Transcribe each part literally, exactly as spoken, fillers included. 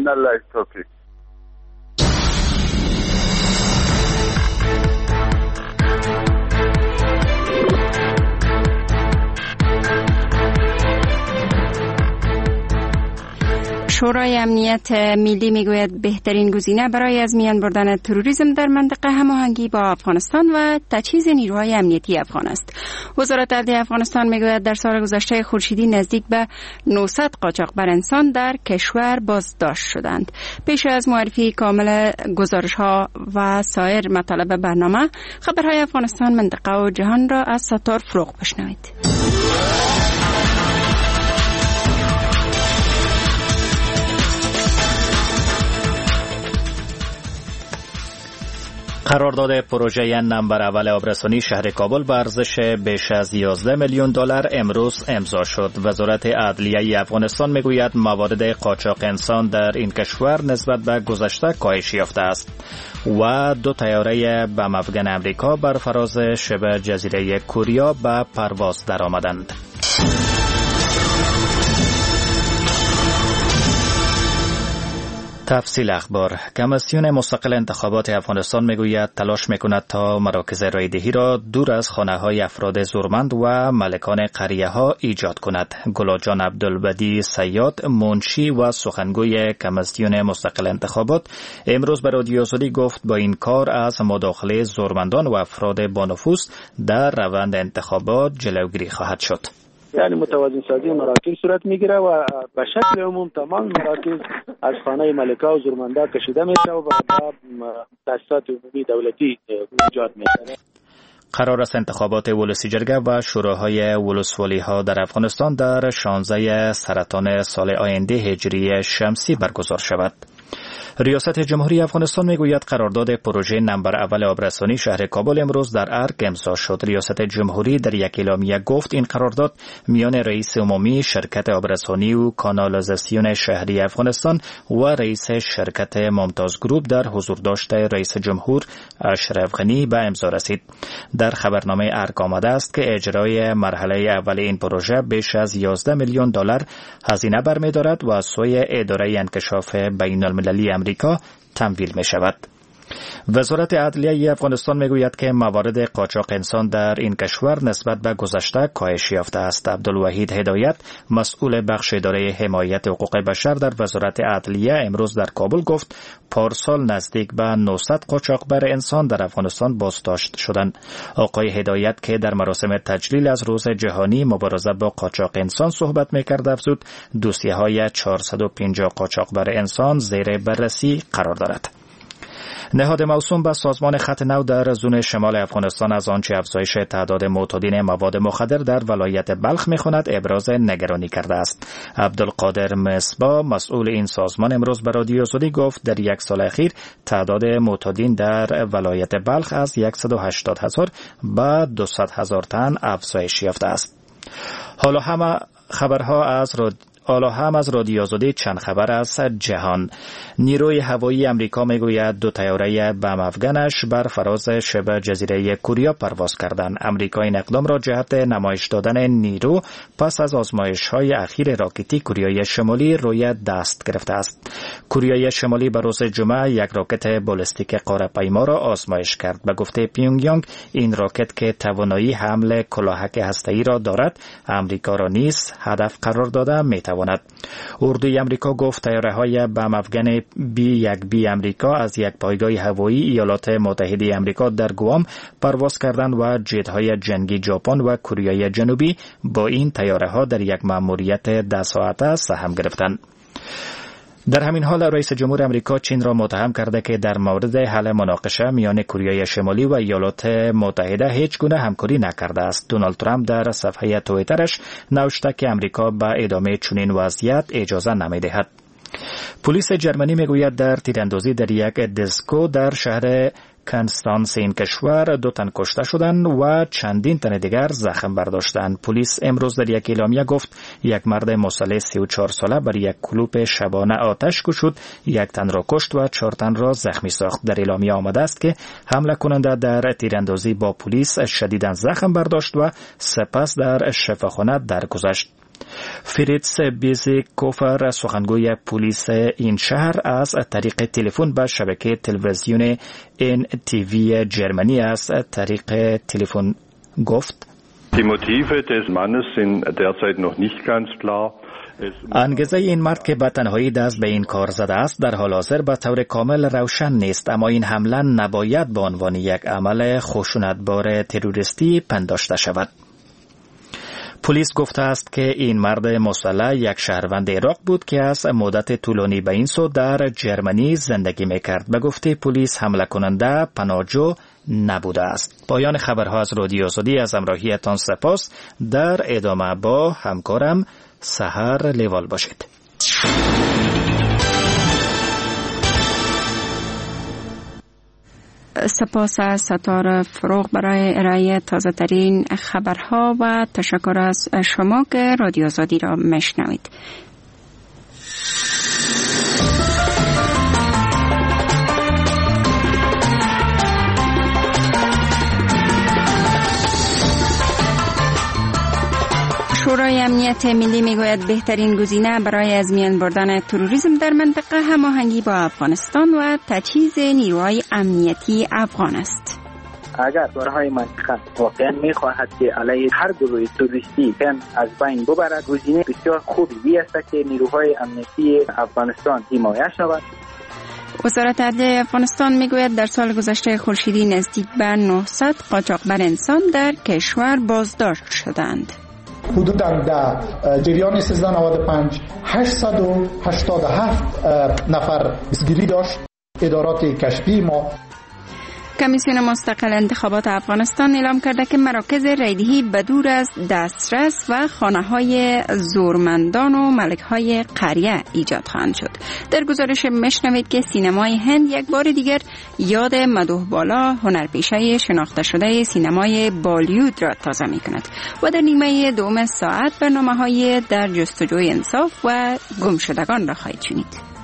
آمین. الله توفیق. شورای امنیت ملی میگوید بهترین گزینه برای از میان بردن تروریسم در منطقه هماهنگی با افغانستان و تجهیز نیروهای امنیتی افغان است. وزارت عدلیه افغانستان میگوید در سال گذشته خورشیدی نزدیک به نهصد قاچاقبر انسان در کشور بازداشت شدند. پیش از معرفی کامل گزارش ها و سایر مطالب برنامه، خبرهای افغانستان، منطقه و جهان را از ستار فروغ بشنوید. قرارداد پروژه نمبر اول آبرسانی شهر کابل به ارزش بیش از یازده میلیون دلار امروز امضا شد. وزارت عدلیه افغانستان میگوید موارد قاچاق انسان در این کشور نسبت به گذشته کاهش یافته است و دو طیاره بم افغان امریکا بر فراز شبه جزیره کوریا به پرواز درآمدند. تفصیل اخبار. کمیسیون مستقل انتخابات افغانستان میگوید تلاش میکند تا مراکز رایدهی را دور از خانه های افراد زورمند و مالکان قریه ها ایجاد کند. گلاجان عبدالبدی سیاد، منشی و سخنگوی کمیسیون مستقل انتخابات، امروز به رادیو آزادی گفت با این کار از مداخله زورمندان و افراد با نفوذ در روند انتخابات جلوگیری خواهد شد. یعنی متوازن سازی مراکز صورت میگیره و به شکل عموم تمام مراکز از خانه ملکه و زورمندا کشیده میشه و بعد تاسیسات عمومی دولتی ایجاد میشه. قرار است انتخابات ولسی جرگه و شوراهای ولسوالی ها در افغانستان در شانزده سرطان سال آینده هجری شمسی برگزار شود. ریاست جمهوری افغانستان میگوید قرارداد پروژه نمبر اول آبرسانی شهر کابل امروز در ارگ امضا شد. ریاست جمهوری در یک اعلامیه گفت این قرارداد میان رئیس عمومی شرکت آبرسانی و کانالیزاسیون شهری افغانستان و رئیس شرکت ممتاز گروپ در حضور داشته رئیس جمهور اشرف غنی به امضا رسید. در خبرنامه ارگ آمده است که اجرای مرحله اول این پروژه بیش از یازده میلیون دلار هزینه برمی‌دارد و از سوی اداره انکشاف بین المللی امریکا تمویل می شود. وزارت عدلیه افغانستان میگوید که موارد قاچاق انسان در این کشور نسبت به گذشته کاهش یافته است. عبدالوحید هدایت، مسئول بخش اداره حمایت حقوق بشر در وزارت عدلیه، امروز در کابل گفت پارسال نزدیک به نهصد قاچاقبر انسان در افغانستان بازداشت شدند. آقای هدایت که در مراسم تجلیل از روز جهانی مبارزه با قاچاق انسان صحبت میکرد افزود دوسیه های چهارصد و پنجاه قاچاقبر انسان زیر بررسی قرار دارد. نهاد موسوم به سازمان خط نو در زون شمال افغانستان از آنچه افزایش تعداد معتادین مواد مخدر در ولایت بلخ می‌خواند ابراز نگرانی کرده است. عبدالقادر مصباح، مسئول این سازمان، امروز به رادیو آزادی گفت در یک سال اخیر تعداد معتادین در ولایت بلخ از صد و هشتاد هزار به دویست هزار تن افزایش یافته است. حالا همه خبرها از رادیو حالا هم از رادیو آزادی چند خبر از جهان. نیروی هوایی امریکا میگوید دو طیاره بم افغانش بر فراز شبه جزیره کوریا پرواز کردند. امریکا این اقدام را جهت نمایش دادن نیرو پس از آزمایش‌های اخیر راکتی کوریای شمالی روی دست گرفته است. کوریای شمالی به روز جمعه یک راکت بالستیک قاره‌پیما را آزمایش کرد. به گفته پیونگیانگ این راکت که توانایی حمل کلاهک هسته‌ای را دارد، امریکا را نیز هدف قرار داده می‌تواند. اردوی امریکا گفت طیاره‌های بم افغان بی یک بی امریکا از یک پایگاه هوایی ایالات متحده امریکا در گوام پرواز کردند و جت‌های جنگی ژاپن و کره جنوبی با این طیاره‌ها در یک مأموریت ده ساعته سهم گرفتند. در همین حال رئیس جمهور امریکا چین را متهم کرده که در مورد حل مناقشه میان کره شمالی و ایالات متحده هیچ گونه همکاری نکرده است. دونالد ترامپ در صفحه توییترش نوشته که امریکا به ادامه چنین وضعیت اجازه نمی‌دهد. پلیس جرمنی میگوید در تیراندازی در یک دیسکو در شهر کنستانس این کشور دو تن کشته شدند و چندین تن دیگر زخم برداشتند. پلیس امروز در یک اعلامیه گفت یک مرد مسلح سی و چهار ساله بر یک کلوپ شبانه آتش گشود، یک تن را کشت و چهار تن را زخمی ساخت. در اعلامیه آمده است که حمله کننده در تیراندازی با پلیس شدیداً زخم برداشت و سپس در شفاخانه درگذشت. فریتز بیزیکوفر سخنگوی پلیس این شهر از طریق تلفن به شبکه تلویزیون ان تی وی جرمنی از طریق تلفن گفت: Die Motive des Mannes sind derzeit noch nicht ganz klar. انگیزه این مرد که به تنهایی دست به این کار زده است در حال حاضر به طور کامل روشن نیست، اما این حمله نباید به عنوان یک عمل خشونتبار تروریستی پنداشته شود. پلیس گفته است که این مرد مسلح یک شهروند عراق بود که از مدت طولانی به این سو در جرمنی زندگی میکرد. به گفته پلیس حمله کننده پناهجو نبوده است. پایان خبرها از رادیو آزادی، از همراهیتان سپاس. در ادامه با همکارم سحر لیوال باشید. سپاس از ستاره فروغ برای ارائه تازه ترین خبرها و تشکر از شما که رادیو آزادی را میشنوید. شورای امنیت ملی میگوید بهترین گزینه برای از میان بردن تروریسم در منطقه هماهنگی با افغانستان و تجهیز نیروهای امنیتی افغان است. اگر کشورهای منطقه واقعا میخواهد که علیه هر گروه تروریستی از بین ببرد، گزینه بسیار خوبی است که نیروهای امنیتی افغانستان حمایت شود. وزارت عدلیه افغانستان میگوید در سال گذشته خورشیدی نزدیک به نهصد قاچاقبر انسان در کشور بازداشت شدند. حدوداً در جریان سیزده نود و پنج هشتصد و هشتاد و هفت نفر اسگیری داشت. ادارات کشفی ما کمیسیون مستقل انتخابات افغانستان اعلام کرده که مراکز رایدهی بدور از دسترس و خانه‌های زورمندان و ملک‌های قریه ایجاد خواهند شد. در گزارش میشنوید که سینمای هند یک بار دیگر یاد مدوح بالا هنرپیشه شناخته شده سینمای بالیوود را تازه می‌کند و در نیمه دوم ساعت برنامه‌های در جستجوی انصاف و گمشدگان را خواهید شنید.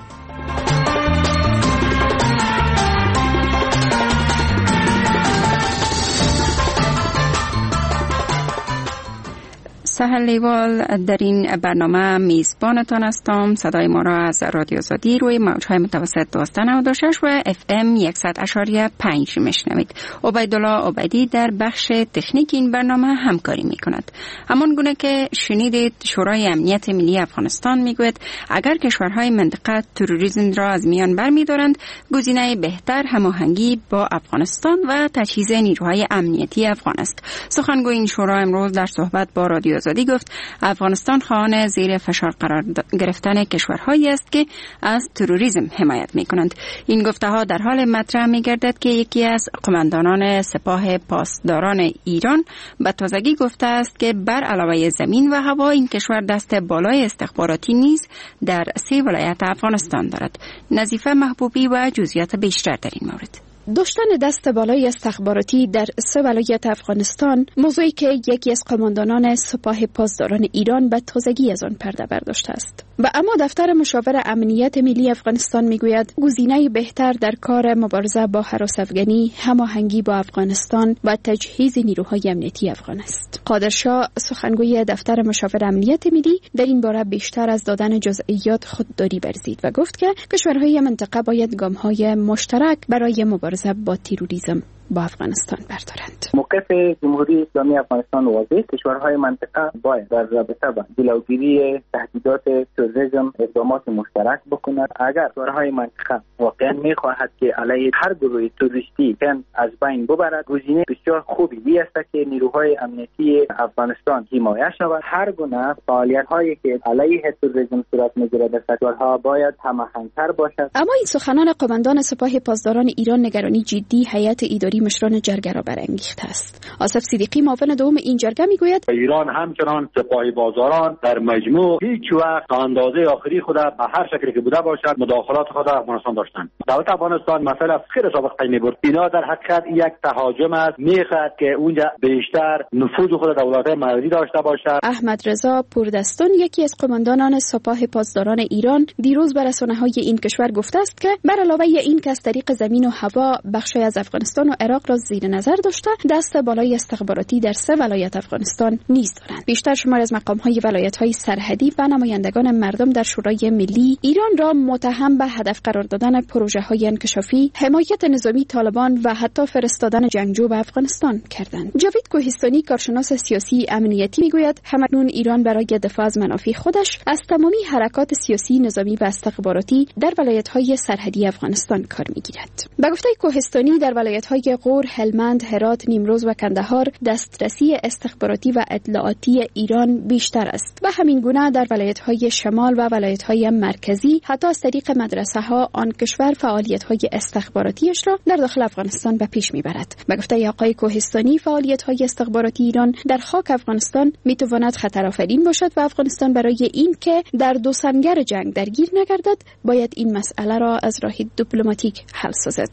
سهل لیوال در این برنامه میزبانتان هستم. صدای ما را از رادیو آزادی روی موج‌های متوسط دویست و نود و شش و اف ام صد و پنج میشنوید. عبیدالله عبیدی در بخش تکنیک این برنامه همکاری میکند. همان گونه که شنیدید، شورای امنیت ملی افغانستان میگوید اگر کشورهای منطقه تروریسم را از میان برمی‌دارند، گزینه بهتر هماهنگی با افغانستان و تجهیز نیروهای امنیتی افغان است. سخنگوی این شورا امروز در صحبت با رادیو آزادی گفت افغانستان خواهان زیر فشار قرار گرفتن کشورهایی است که از تروریسم حمایت می‌کنند. این گفته‌ها در حال مطرح می‌گردد که یکی از قماندانان سپاه پاسداران ایران به تازگی گفته است که بر علاوه زمین و هوا این کشور دست بالای استخباراتی نیز در سه ولایت افغانستان دارد. نظیفه محبوبی و جزئیات بیشتر در این مورد. داشتن دست بالای استخباراتی در سه ولایت افغانستان موضوعی که یکی از قماندانان سپاه پاسداران ایران به تازگی از آن پرده برداشته است. و اما دفتر مشاور امنیت ملی افغانستان میگوید گزینه بهتر در کار مبارزه با هراس افغانی هماهنگی با افغانستان و تجهیز نیروهای امنیتی افغان است. قادرشاه سخنگوی دفتر مشاور امنیت ملی در این باره بیشتر از دادن جزئیات خودداری ورزید و گفت که کشورهای منطقه باید گام‌های مشترک برای مبارزه با تروریسم با افغانستان بردارند. موقف جمهوری اسلامی افغانستان واضح، کشورهای منطقه باید در رابطه با جلوگیری تهدیدات تروریسم اقدامات مشترک بکنند. اگر کشورهای منطقه واقعا میخواهد که علیه هر گروه تروریستی از بین ببرد، گزینه بسیار خوبی است که نیروهای امنیتی افغانستان حمایت شود. هر گونه فعالیت‌هایی که علیه تروریسم صورت میگیرد در کشورها باید هماهنگ‌تر باشد. اما این سخنان قماندان سپاه پاسداران ایران نگرانی جدی هیئت اداری مشران جرگه را برانگیخته است. آصف صدیقی معاون دوم این جرگه میگوید ایران همچنان سپاه بازاران در مجموع هیچ وقت اندازه آخری خود به هر شکلی که بوده باشد مداخلات خود در افغانستان داشتند. دولت افغانستان مثلا خیر سابق پی میبرد. اینا در حقیقت یک تهاجم است، میخواد که اونجا بیشتر نفوذ خود دولت‌های محلی داشته باشد. احمد رضا پوردستان یکی از قماندانان سپاه پاسداران ایران دیروز به رسانه‌های این کشور گفته است که بر علاوه این که از طریق زمین و هوا بخشی از افغانستان و عراق را زیر نظر داشته دست بالای استخباراتی در سه ولایت افغانستان نیز دارند. بیشتر شمار از مقام‌های ولایت‌های سرحدی و نمایندگان مردم در شورای ملی ایران را متهم به هدف قرار دادن پروژه‌های انکشافی، حمایت نظامی طالبان و حتی فرستادن جنگجو به افغانستان کردند. جاوید کوهستانی کارشناس سیاسی امنیتی میگوید همکنون ایران برای دفاع از منافع خودش از تمامی حرکات سیاسی، نظامی و استخباراتی در ولایت‌های سرحدی افغانستان کار می‌گیرد. به گفته کوهستانی در ولایت‌های غور، هلمند، هرات، نیمروز و کندهار دسترسی استخباراتی و اطلاعاتی ایران بیشتر است و همین گونه در ولایت‌های شمال و ولایت‌های مرکزی حتی از طریق مدرسه‌ها آن کشور فعالیت‌های استخباراتیش را در داخل افغانستان به پیش می‌برد. به گفته آقای کوهستانی فعالیت‌های استخباراتی ایران در خاک افغانستان می‌تواند خطرآفرین باشد و افغانستان برای این که در دو سنگر جنگ درگیر نگردد باید این مسئله را از راه دیپلماتیک حل سازد.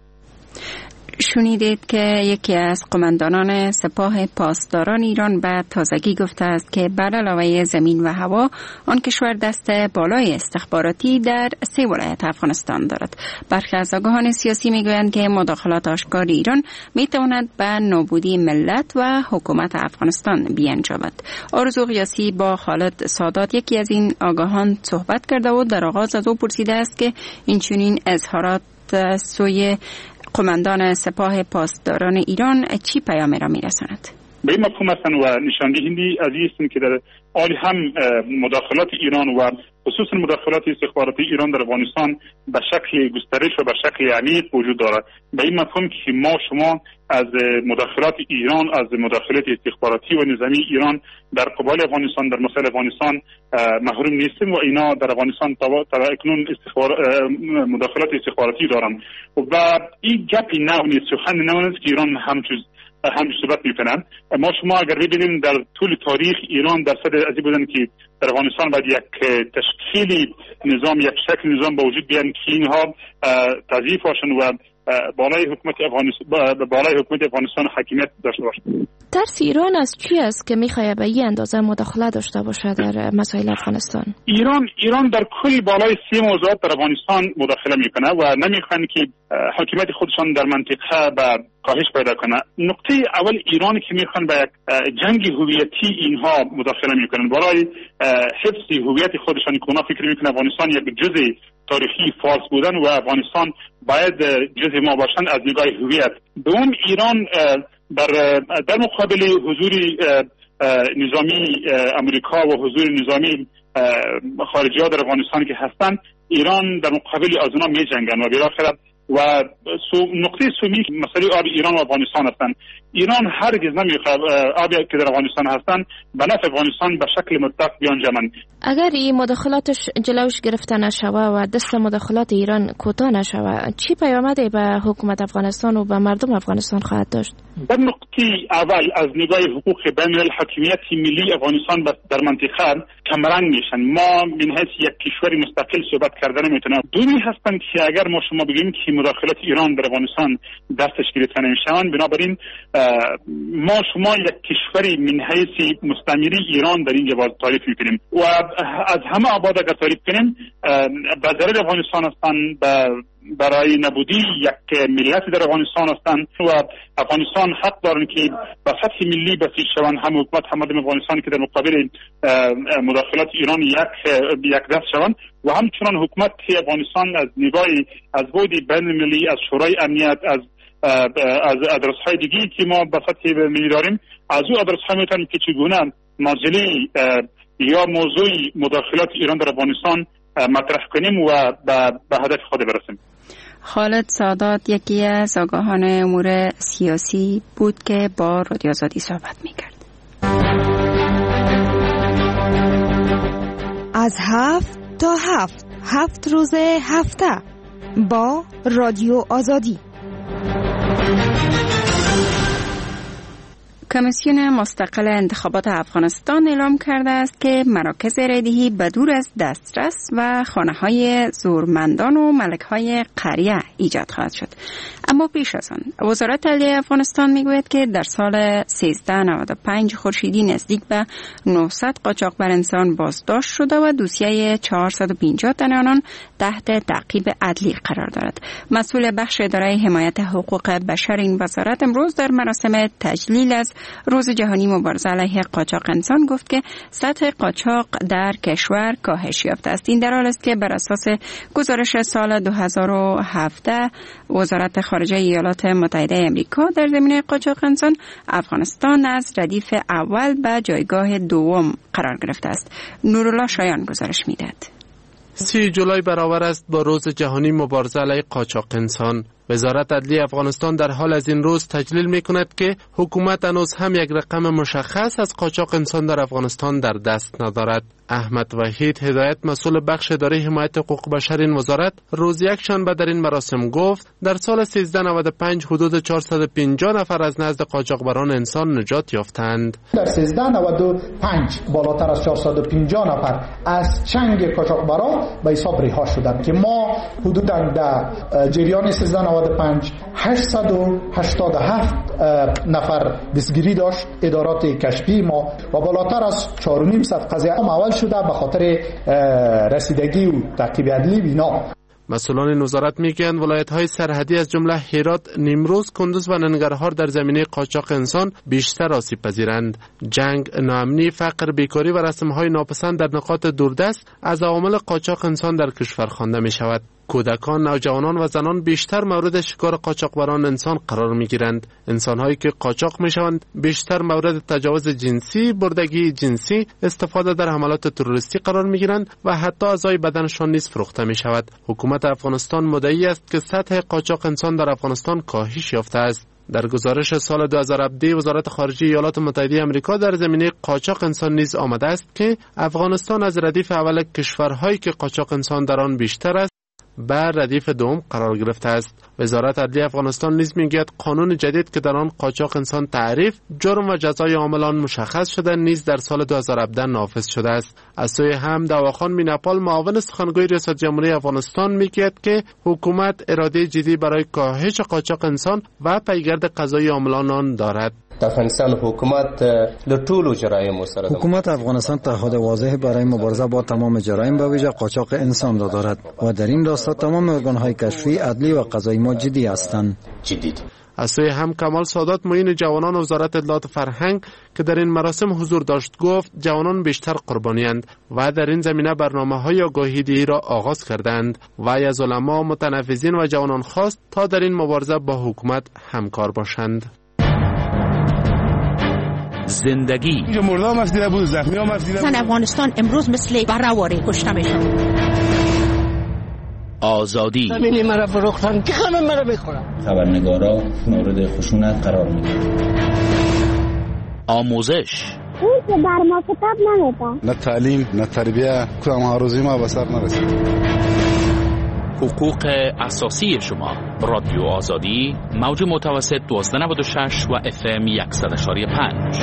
شنیدید که یکی از قماندانان سپاه پاسداران ایران به تازگی گفته است که بر علاوه زمین و هوا آن کشور دست بالای استخباراتی در سه ولایت افغانستان دارد. برخی از آگاهان سیاسی میگویند که مداخلات آشکار ایران میتواند به نابودی ملت و حکومت افغانستان بیانجامد. آرزو قیاسی با خالد سادات یکی از این آگاهان صحبت کرده و در آغاز از او پرسیده است که این چنین اظهارات سوی قماندان سپاه پاسداران ایران چی پیامی را میرساند؟ به این مفهوم هستند و نشاندهی از این است که در حال هم مداخلات ایران و خصوصا مداخلات استخباراتی ایران در افغانستان به شکل گسترش و به شکل عمیق وجود دارد. به این مفهوم که ما شما از مداخلات ایران، از مداخلات استخباراتی و نظامی ایران در قبال افغانستان، در مسائل افغانستان محروم نیستیم و اینا در افغانستان تا اکنون استخبار مداخلات استخباراتی دارند و این گپی نو نیست، سخن نو نیست که ایران همچون هم صحبت میکنند. ما شما اگر ببینیم در طول تاریخ ایران درصد از این بودن که در افغانستان باید یک تشکیل نظام، یک شکل نظام با وجود بیان که اینها تضعیف باشن و بالای حکومت افغانستان بالای حکومت افغانستان حاکمیت داشته باشد. ترس ایران از چی است که میخواد به این اندازه مداخله داشته باشه در مسائل افغانستان؟ ایران ایران در کل بالای سه موضوعات در افغانستان مداخله میکنه و نمیخوان که حاکمیت خودشان در منطقه به کاهش پیدا کنه. نقطه اول ایران که میخوان به یک جنگ هویتی اینها مداخله میکنن برای حفظ هویت خودشان. کونا فکر میکنه افغانستان یک جزء تاریخی فارس بودن و افغانستان باید جزء ما باشند از نگاه هویت. دوم ایران در در مقابل حضور نظامی امریکا و حضور نظامی خارجی ها در افغانستان که هستند، ایران در مقابل از اونا می جنگن و بالاخره و سو نقطه سومی مسئله آب ایران و افغانستان هستند. ایران هرگز نمیخواد آبی که در افغانستان هستند به نفع افغانستان به شکل مطلق بیانجامند. اگر این مداخلاتش جلوش گرفته نشوه و دست مداخلات ایران کوتاه نشوه، چی پیامدی به حکومت افغانستان و به مردم افغانستان خواهد داشت؟ در نقطه اول از نگاه حقوق بین الحاکمیت ملی افغانستان در منطقه کمرنگ میشن. ما من حیث یک کشور مستقل صحبت کردن نمیتونیم. دومی هستند که اگر ما شما بگیم که مداخلات ایران در افغانستان دستش گرفته نمیشن، بنابراین ما شما یک کشوری من حیث مستعمره ایران در اینجا باز تعریف میکنیم و از همه آباد اگر تعریف کنیم به ضرر افغانستان هستند، برای نبودی یک ملت در افغانستان هستند و افغانستان حق دارن که به سطح ملی بسیج شوند، هم حکومت هم مردم افغانستان که در مقابل مداخلات ایران یک یک دست شوند و همچنان حکومت افغانستان از نگاه از بود بین المللی، از شورای امنیت، از از آدرس های دیگی که ما به سطح ملی داریم، از او آدرس ها میتونیم که چگونه مسئله یا موضوع مداخلات ایران در افغانستان مطرح کنیم و به هدف خود برسیم. خالد سادات یکی از آگاهان امور سیاسی بود که با رادیو آزادی صحبت میکرد. از هفت تا هفت هفت روز هفته با رادیو آزادی. کمیسیون مستقل انتخابات افغانستان اعلام کرده است که مراکز رایدهی بدور از دسترس و خانه‌های زورمندان و ملک‌های قریه ایجاد خواهد شد. اما پیش از آن وزارت عدلیه افغانستان میگوید که در سال سیزده نود و پنج خورشیدی نزدیک به نهصد قاچاقبر انسان بازداشت شده و دوسیه چهارصد و پنجاه تن آنان تحت تعقیب عدلی قرار دارد. مسئول بخش اداره حمایت حقوق بشر این وزارت امروز در مراسم تجلیل از روز جهانی مبارزه علیه قاچاق انسان گفت که سطح قاچاق در کشور کاهش یافته است. این در حالی است که بر اساس گزارش سال دو هزار و هفده وزارت خارجه ایالات متحده آمریکا در زمینه قاچاق انسان، افغانستان از ردیف اول به جایگاه دوم قرار گرفته است. نورالله شایان گزارش میدهد. سی جولای برابر است با روز جهانی مبارزه علیه قاچاق انسان. وزارت عدلیه افغانستان در حال از این روز تجلیل می کند که حکومت هنوز هم یک رقم مشخص از قاچاق انسان در افغانستان در دست ندارد. احمد وحید هدایت مسئول بخش اداره حمایت حقوق بشر این وزارت روز یک شنبه در این مراسم گفت در سال سیزده نود و پنج حدود چهارصد و پنجاه نفر از نزد قاچاقبران انسان نجات یافتند. در سیزده نود و پنج بالاتر از چهارصد و پنجاه نفر از چنگ قاچاقبران به حساب رها شدند که ما حدوداً در جریان سیزده نود و پنج هشتصد و هشتاد و هفت نفر دستگیری داشت ادارات کشفی ما و بالاتر از چهار و نیم صد قضیه اول شده به خاطر رسیدگی و تعقیب عدلی بینا. مسئولان این وزارت میگویند ولایت‌های سرحدی از جمله هرات، نیمروز، کندوز و ننگرهار در زمینه قاچاق انسان بیشتر آسیب پذیرند. جنگ، ناامنی، فقر، بیکاری و رسم‌های ناپسند در نقاط دوردست از عوامل قاچاق انسان در کشور خوانده می‌شود. کودکان، نوجوانان و زنان بیشتر مورد شکار قاچاقبران انسان قرار می‌گیرند. انسان‌هایی که قاچاق می‌شوند بیشتر مورد تجاوز جنسی، بردگی جنسی، استفاده در حملات تروریستی قرار می‌گیرند و حتی اعضای بدنشان نیز فروخته می‌شود. حکومت افغانستان مدعی است که سطح قاچاق انسان در افغانستان کاهش یافته است. در گزارش سال دو هزار و هفده وزارت خارجه ایالات متحده آمریکا در زمینه قاچاق انسان نیز آمده است که افغانستان از ردیف اول کشورهایی که قاچاق انسان در آن بیشتر است بر ردیف دوم قرار گرفته است. وزارت عدلیه افغانستان نیز میگوید قانون جدید که در آن قاچاق انسان تعریف، جرم و جزای عاملان مشخص شده نیز در سال دو هزار و هفده نافذ شده است. از سوی هم دواخان میناپال معاون سخنگوی ریاست جمهوری افغانستان میگوید که حکومت اراده جدی برای کاهش قاچاق انسان و پیگرد قضایی عاملان آن دارد. افغانستان حکومت لطول جرایم سره حکومت افغانستان تعهد واضح برای مبارزه با تمام جرایم به ویژه قاچاق انسان را دارد و در این راستا تمام ارگان‌های کشفی، عدلی و قضایی ما جدی هستند. جدی. از سوی هم کمال سادات معین جوانان وزارت اطلاعات فرهنگ که در این مراسم حضور داشت گفت جوانان بیشتر قربانی‌اند و در این زمینه برنامه‌های آگاهی‌دهی را آغاز کردند و از علما، متنفذین و جوانان خواست تا در این مبارزه با حکومت همکار باشند. زندگی مردم هم دیده بود، زخمی هم دیده بود. افغانستان امروز مثل بره‌واره کشته میشن. آزادی همینی مرا فروختن که همه مرا میخورن. خبرنگارا مورد خشونت قرار میدن. آموزش اون که در ما کتاب نمیدن. نه تعلیم نه تربیه کدام هاروزی ما به سر نرسید. حقوق اساسی شما. رادیو آزادی موج متوسط دوازده نود و شش و اف ام صد و شش و پنج.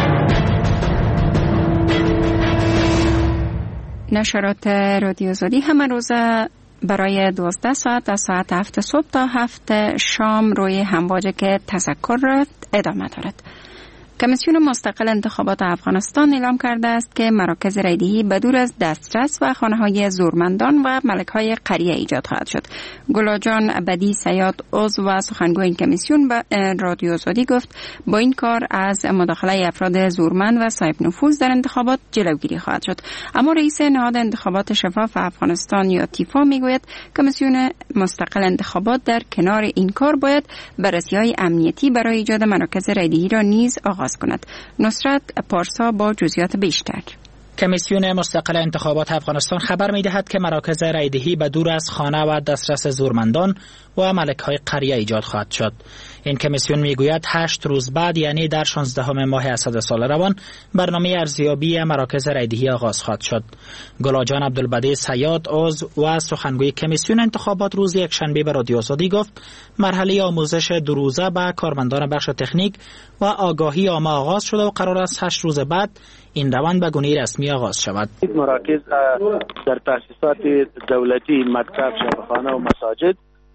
نشرات رادیو آزادی همه روز برای دوازده ساعت از ساعت هفت صبح تا هفت شام روی همواجه که تذکر را ادامه دارد. کمیسیون مستقل انتخابات افغانستان اعلام کرده است که مراکز رایدهی بدور از دسترس و خانه‌های زورمندان و ملک‌های قریه ایجاد خواهد شد. گلاجان ابدی صیاد عضو و سخنگوی این کمیسیون به رادیو آزادی گفت با این کار از مداخله افراد زورمند و صاحب نفوذ در انتخابات جلوگیری خواهد شد. اما رئیس نهاد انتخابات شفاف افغانستان یا تیفا میگوید کمیسیون مستقل انتخابات در کنار این کار باید بررسی‌های امنیتی برای ایجاد مراکز رایدهی را نیز آغاز کند. نصرت پارسا با جزئیات بیشتر. کمیسیون مستقل انتخابات افغانستان خبر می‌دهد که مراکز رایدهی به دور از خانه و دسترس زورمندان و ملک‌های قریه ایجاد خواهد شد. این کمیسیون میگوید هشت روز بعد یعنی در شانزدهم ماه اسد سال روان برنامه ارزیابی مراکز رایدهی آغاز خواهد شد. گلاجان عبدالبدی صیاد عضو و سخنگوی کمیسیون انتخابات روز یکشنبه به رادیو آزادی گفت مرحله آموزش دو روزه به کارمندان بخش تکنیک و آگاهی عامه آغاز شده و قرار است هشت روز بعد این روند به گونه رسمی آغاز شود. مراکز در تاسیسات دولتی، مکتب، شفاخانه و مساجد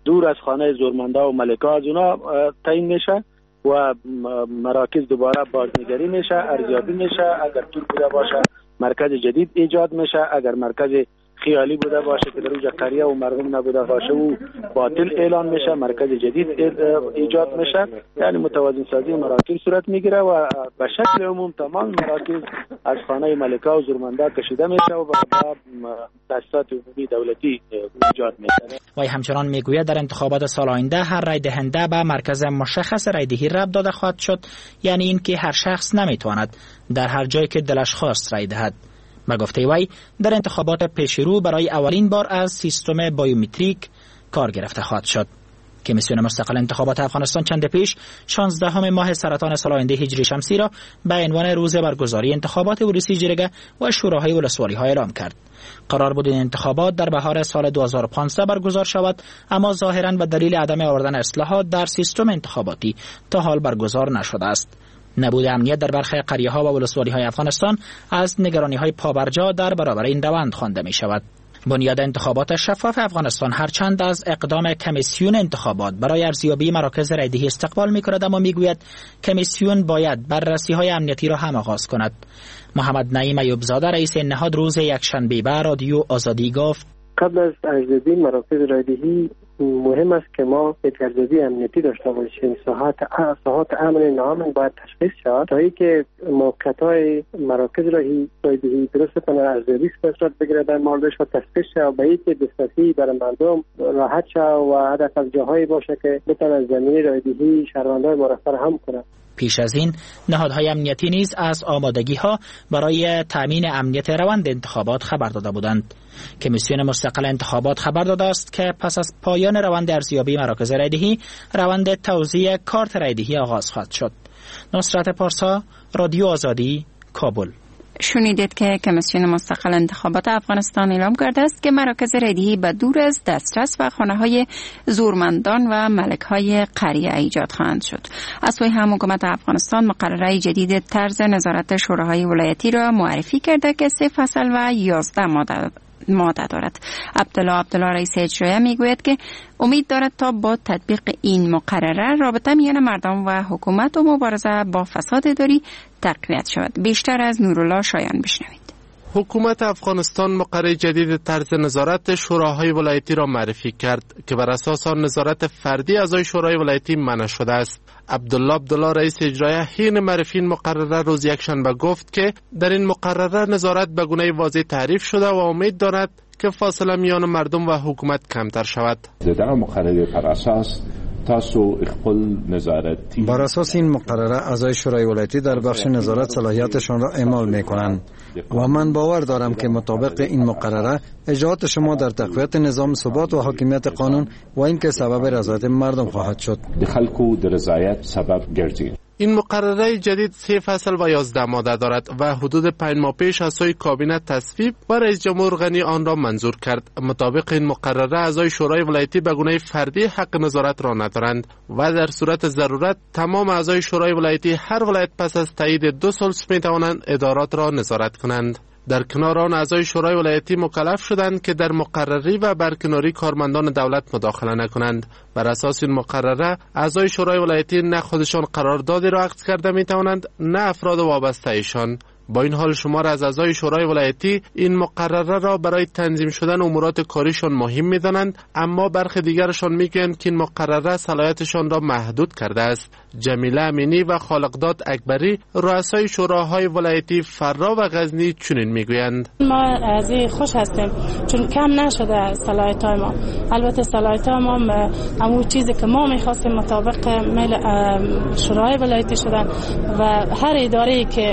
دور از خانه زورمندا و ملکا از اونا تعیین میشه و مراکز دوباره بازنگری میشه، ارزیابی میشه. اگر طول بوده باشه مرکز جدید ایجاد میشه، اگر مرکز خیالی بوده باشه که در اونجا قریه و مردم نبوده باشه و باطل اعلان میشه، مرکز جدید ایجاد میشه. یعنی متوازن سازی مراکز صورت میگیره و به شکل عموم تمام مراکز از خانه ملکا و زورمندا کشیده میشه و بعد تاسیسات عمومی دولتی ایجاد میشه. وی همچنان میگوید در انتخابات سال آینده هر رای دهنده به مرکز مشخص رای دهی ربط داده خواهد شد، یعنی اینکه هر شخص نمیتواند در هر جایی که دلش خواست رای دهد. به گفته وی در انتخابات پیشرو برای اولین بار از سیستم بایومتریک کار گرفته خواهد شد. کمیسیون مستقل انتخابات افغانستان چند پیش شانزدهم ماه سرطان سال آینده هجری شمسی را به عنوان روز برگزاری انتخابات ولسی جرگه و شوراهای ولسوالی‌ها اعلام کرد. قرار بود این انتخابات در بهار سال دو هزار و پانزده برگزار شود، اما ظاهراً به دلیل عدم آوردن اصلاحات در سیستم انتخاباتی تا حال برگزار نشده است. نبود امنیت در برخی قریه‌ها و ولسوالی‌های افغانستان از نگرانی‌های پابرجا در برابر این روند خوانده می‌شود. بنیاد انتخابات شفاف افغانستان هرچند از اقدام کمیسیون انتخابات برای ارزیابی مراکز رایدهی استقبال می‌کند، اما می‌گوید کمیسیون باید بررسی‌های امنیتی را هم آغاز کند. محمد نعیم ایوبزاده رئیس نهاد روز یکشنبه به رادیو آزادی گفت: قبل از ارزیابی مراکز رایدهی مهم است که ما یک ارزیابی امنیتی داشته باشیم. ساحات ساحات امن ناامن باید تشخیص شود تا اینکه موقعیت‌های مراکز رایدهی درست کنه، ارزیابی صورت بگیره در موردش و تشخیص شود به اینکه دسترسی برای مردم راحت شود و هدف از جاهایی باشه که بتونه زمینه رایدهی شهروندان ما را فراهم کنه. پیش از این نهادهای امنیتی نیز از آمادگی‌ها برای تامین امنیت روند انتخابات خبر داده بودند. کمیسیون مستقل انتخابات خبر داده است که پس از پایان روند ارزیابی مراکز رایدهی، روند توزیع کارت رایدهی آغاز خواهد شد. نصرت پارسا، رادیو آزادی، کابل. شنیدید که کمیسیون مستقل انتخابات افغانستان اعلام کرده است که مراکز رایدهی به دور از دسترس و خانه‌های زورمندان و ملک‌های قریه ایجاد خواهند شد. از سوی هم حکومت افغانستان مقرره جدید طرز نظارت شوراهای ولایتی را معرفی کرده که سه فصل و یازده ماده ماده دارد. عبدالله عبدالله رئیس اجرایی میگوید که امید دارد تا با تطبیق این مقرره رابطه میان مردم و حکومت و مبارزه با فساد اداری تقویت شود. بیشتر از نورالله شایان بشنوید. حکومت افغانستان مقرره جدید طرز نظارت شوراهای ولایتی را معرفی کرد که بر اساس آن نظارت فردی اعضای شورای ولایتی منع شده است. عبدالله عبدالله رئیس اجرایی حین معرفی این مقرره روز یکشنبه گفت که در این مقرره نظارت به گونه واضح تعریف شده و امید دارد که فاصله میان مردم و حکومت کمتر شود. در مقرره پر اساس تاسو خپل نظارت بر اساس این مقرره اعضای شورای ولایتی در بخش نظارت صلاحیتشان را اعمال می‌کنند و من باور دارم که مطابق این مقرره اجراءات شما در تقویت نظام ثبات و حاکمیت قانون و اینکه سبب رضایت مردم خواهد شد. خلکو در رضایت سبب گردید. این مقرره جدید سه فصل و یازده ماده دارد و حدود پنج ماه پیش از سوی کابینه تصویب و رئیس جمهور غنی آن را منظور کرد. مطابق این مقرره اعضای شورای ولایتی به گونه فردی حق نظارت را ندارند و در صورت ضرورت تمام اعضای شورای ولایتی هر ولایت پس از تایید دو سال می توانند ادارات را نظارت کنند. در کنار آن اعضای شورای ولایتی مکلف شدند که در مقرری و برکناری کارمندان دولت مداخله نکنند. بر اساس این مقرره اعضای شورای ولایتی نه خودشان قراردادی را عقد کرده می توانند نه افراد وابسته ایشان. با این حال شمار از اعضای شورای ولایتی این مقرره را برای تنظیم شدن امورات کاریشان مهم می‌دانند، اما برخی دیگرشان میگویند که این مقرره صلاحیتشان را محدود کرده است. جمیله امینی و خالقداد اکبری رؤسای شوراهای ولایتی فرا و غزنی چنین میگویند: ما از این خوش هستیم چون کم نشده صلاحیت‌های ما. البته صلاحیت‌های ما همون چیزی که ما می‌خواستیم مطابق میل شورای ولایتی شدن و هر اداره‌ای که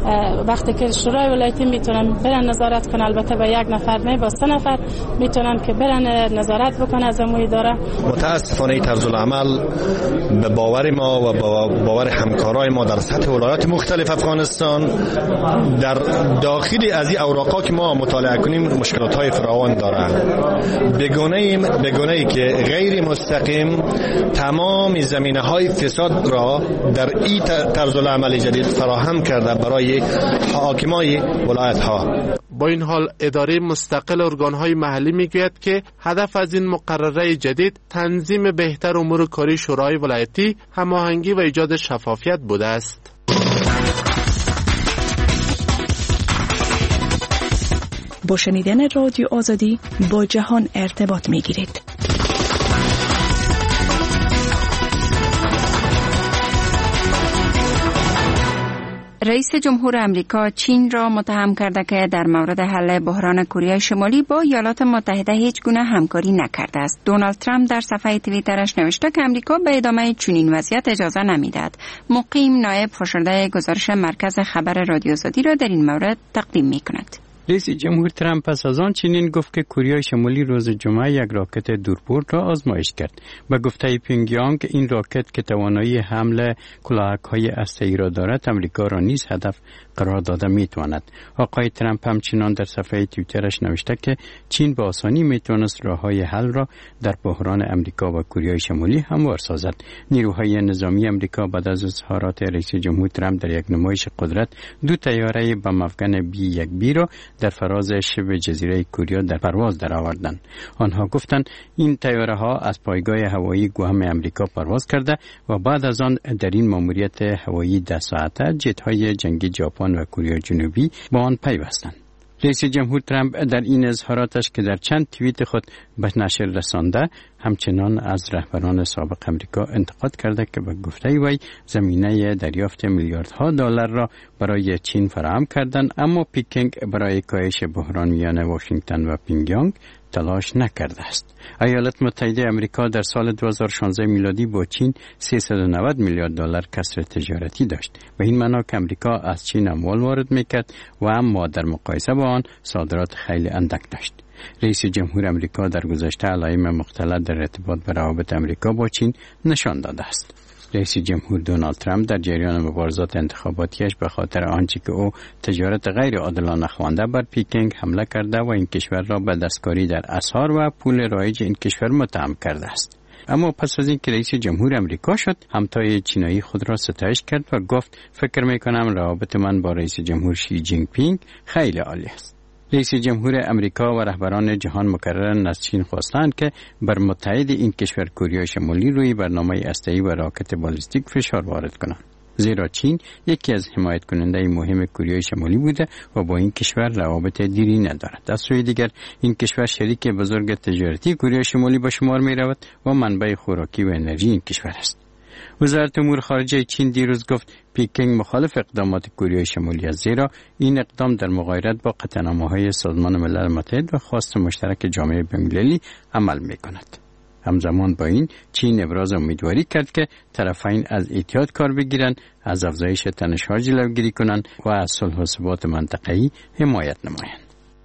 وقتی که شورای ولایتی میتونن برن نظارت کنن، البته با یک نفر نه با سه نفر میتونن که برن نظارت بکنن از اون اداره. متاسفانه طرز العمل به باور ما و با باور همکارای ما در سطح ولایات مختلف افغانستان در داخل از این اوراقا که ما مطالعه کنیم مشکلات های فراوان داره. بگونه بگونه ای که غیر مستقیم تمام زمینه های فساد را در این طرز العمل جدید فراهم کرده برای حاکمای ولایت ها. با این حال اداره مستقل ارگانهای محلی میگوید که هدف از این مقرره جدید تنظیم بهتر امور کاری شورای ولایتی، هماهنگی و ایجاد شفافیت بوده است. با شنیدن رادیو آزادی با جهان ارتباط میگیرید. رئیس جمهور امریکا چین را متهم کرده که در مورد حل بحران کره شمالی با ایالات متحده هیچ گونه همکاری نکرده است. دونالد ترامپ در صفحه توییترش نوشته که امریکا به ادامه چنین وضعیت اجازه نمیدهد. مقیم نایب فشرده گزارش مرکز خبر رادیو آزادی را در این مورد تقدیم میکند. رئیس جمهور ترامپ پس از آن چنین گفت که کره شمالی روز جمعه یک راکت دوربرد را آزمایش کرد. به گفته پیونگیانگ این راکت که توانایی حمل کلاهک‌های هسته‌ای را دارد، امریکا را نیز هدف قرار داده میتواند. آقای ترامپ همچنان در صفحه توییترش نوشته که چین به آسانی میتواند راه‌های حل را در بحران امریکا و کره شمالی هموار سازد. نیروهای نظامی امریکا بعد از اظهارات رئیس جمهور ترامپ در یک نمایش قدرت دو طیاره بم افغان بی یک بی را در فراز شبه جزیره کوریا در پرواز درآوردند. آنها گفتند این طیاره ها از پایگاه هوایی گوهم امریکا پرواز کرده و بعد از آن در این ماموریت هوایی ده ساعته جت های جنگی ژاپن و کره جنوبی با آن پیوستند. رئیس جمهور ترامپ در این اظهاراتش که در چند توییت خود به نشر رسانده، همچنان از رهبران سابق امریکا انتقاد کرده که به گفته وی زمینه دریافت میلیاردها دلار را برای چین فراهم کردند، اما پیکنگ برای کاهش بحران میان واشنگتن و پیونگیانگ تلاش نکرده است. ایالات متحده آمریکا در سال دو هزار و شانزده میلادی با چین سیصد و نود میلیارد دلار کسر تجارتی داشت و این معنی که امریکا از چین اموال وارد میکرد و اما در مقایسه با آن صادرات خیلی اندک داشت. رئیس جمهور امریکا در گذشته علائم مختلف در ارتباط به روابط امریکا با چین نشان داده است. رئیس جمهور دونالد ترامپ در جریان مبارزات انتخاباتیش به خاطر آنچه که او تجارت غیر عادلانه خوانده بر پیکنگ حمله کرده و این کشور را به دستکاری در اسعار و پول رایج این کشور متهم کرده است. اما پس از اینکه رئیس جمهور امریکا شد، همتای چینایی خود را ستایش کرد و گفت فکر میکنم روابط من با رئیس جمهور شی جینگ پینگ خیلی عالی است. رئیس جمهور امریکا و رهبران جهان مکررن از چین خواستند که بر متحد این کشور کره شمالی روی برنامه هسته‌ای و راکت بالستیک فشار وارد کنند. زیرا چین یکی از حمایت کننده مهم کره شمالی بوده و با این کشور روابط دیری ندارد. از سوی دیگر این کشور شریک بزرگ تجارتی کره شمالی به شمار می رود و منبع خوراکی و انرژی این کشور است. وزارت امور خارجه چین دیروز گفت پیکنگ مخالف اقدامات کره شمالی است، زیرا این اقدام در مغایرت با قطعنامه‌های سازمان ملل متحد و خواست مشترک جامعه بین‌المللی عمل می‌کند. همزمان با این چین ابراز امیدواری کرد که طرفین از اتحاد کار بگیرند، از افزایش تنش‌ها جلوگیری کنند و از صلح و ثبات منطقه‌ای حمایت نمایند.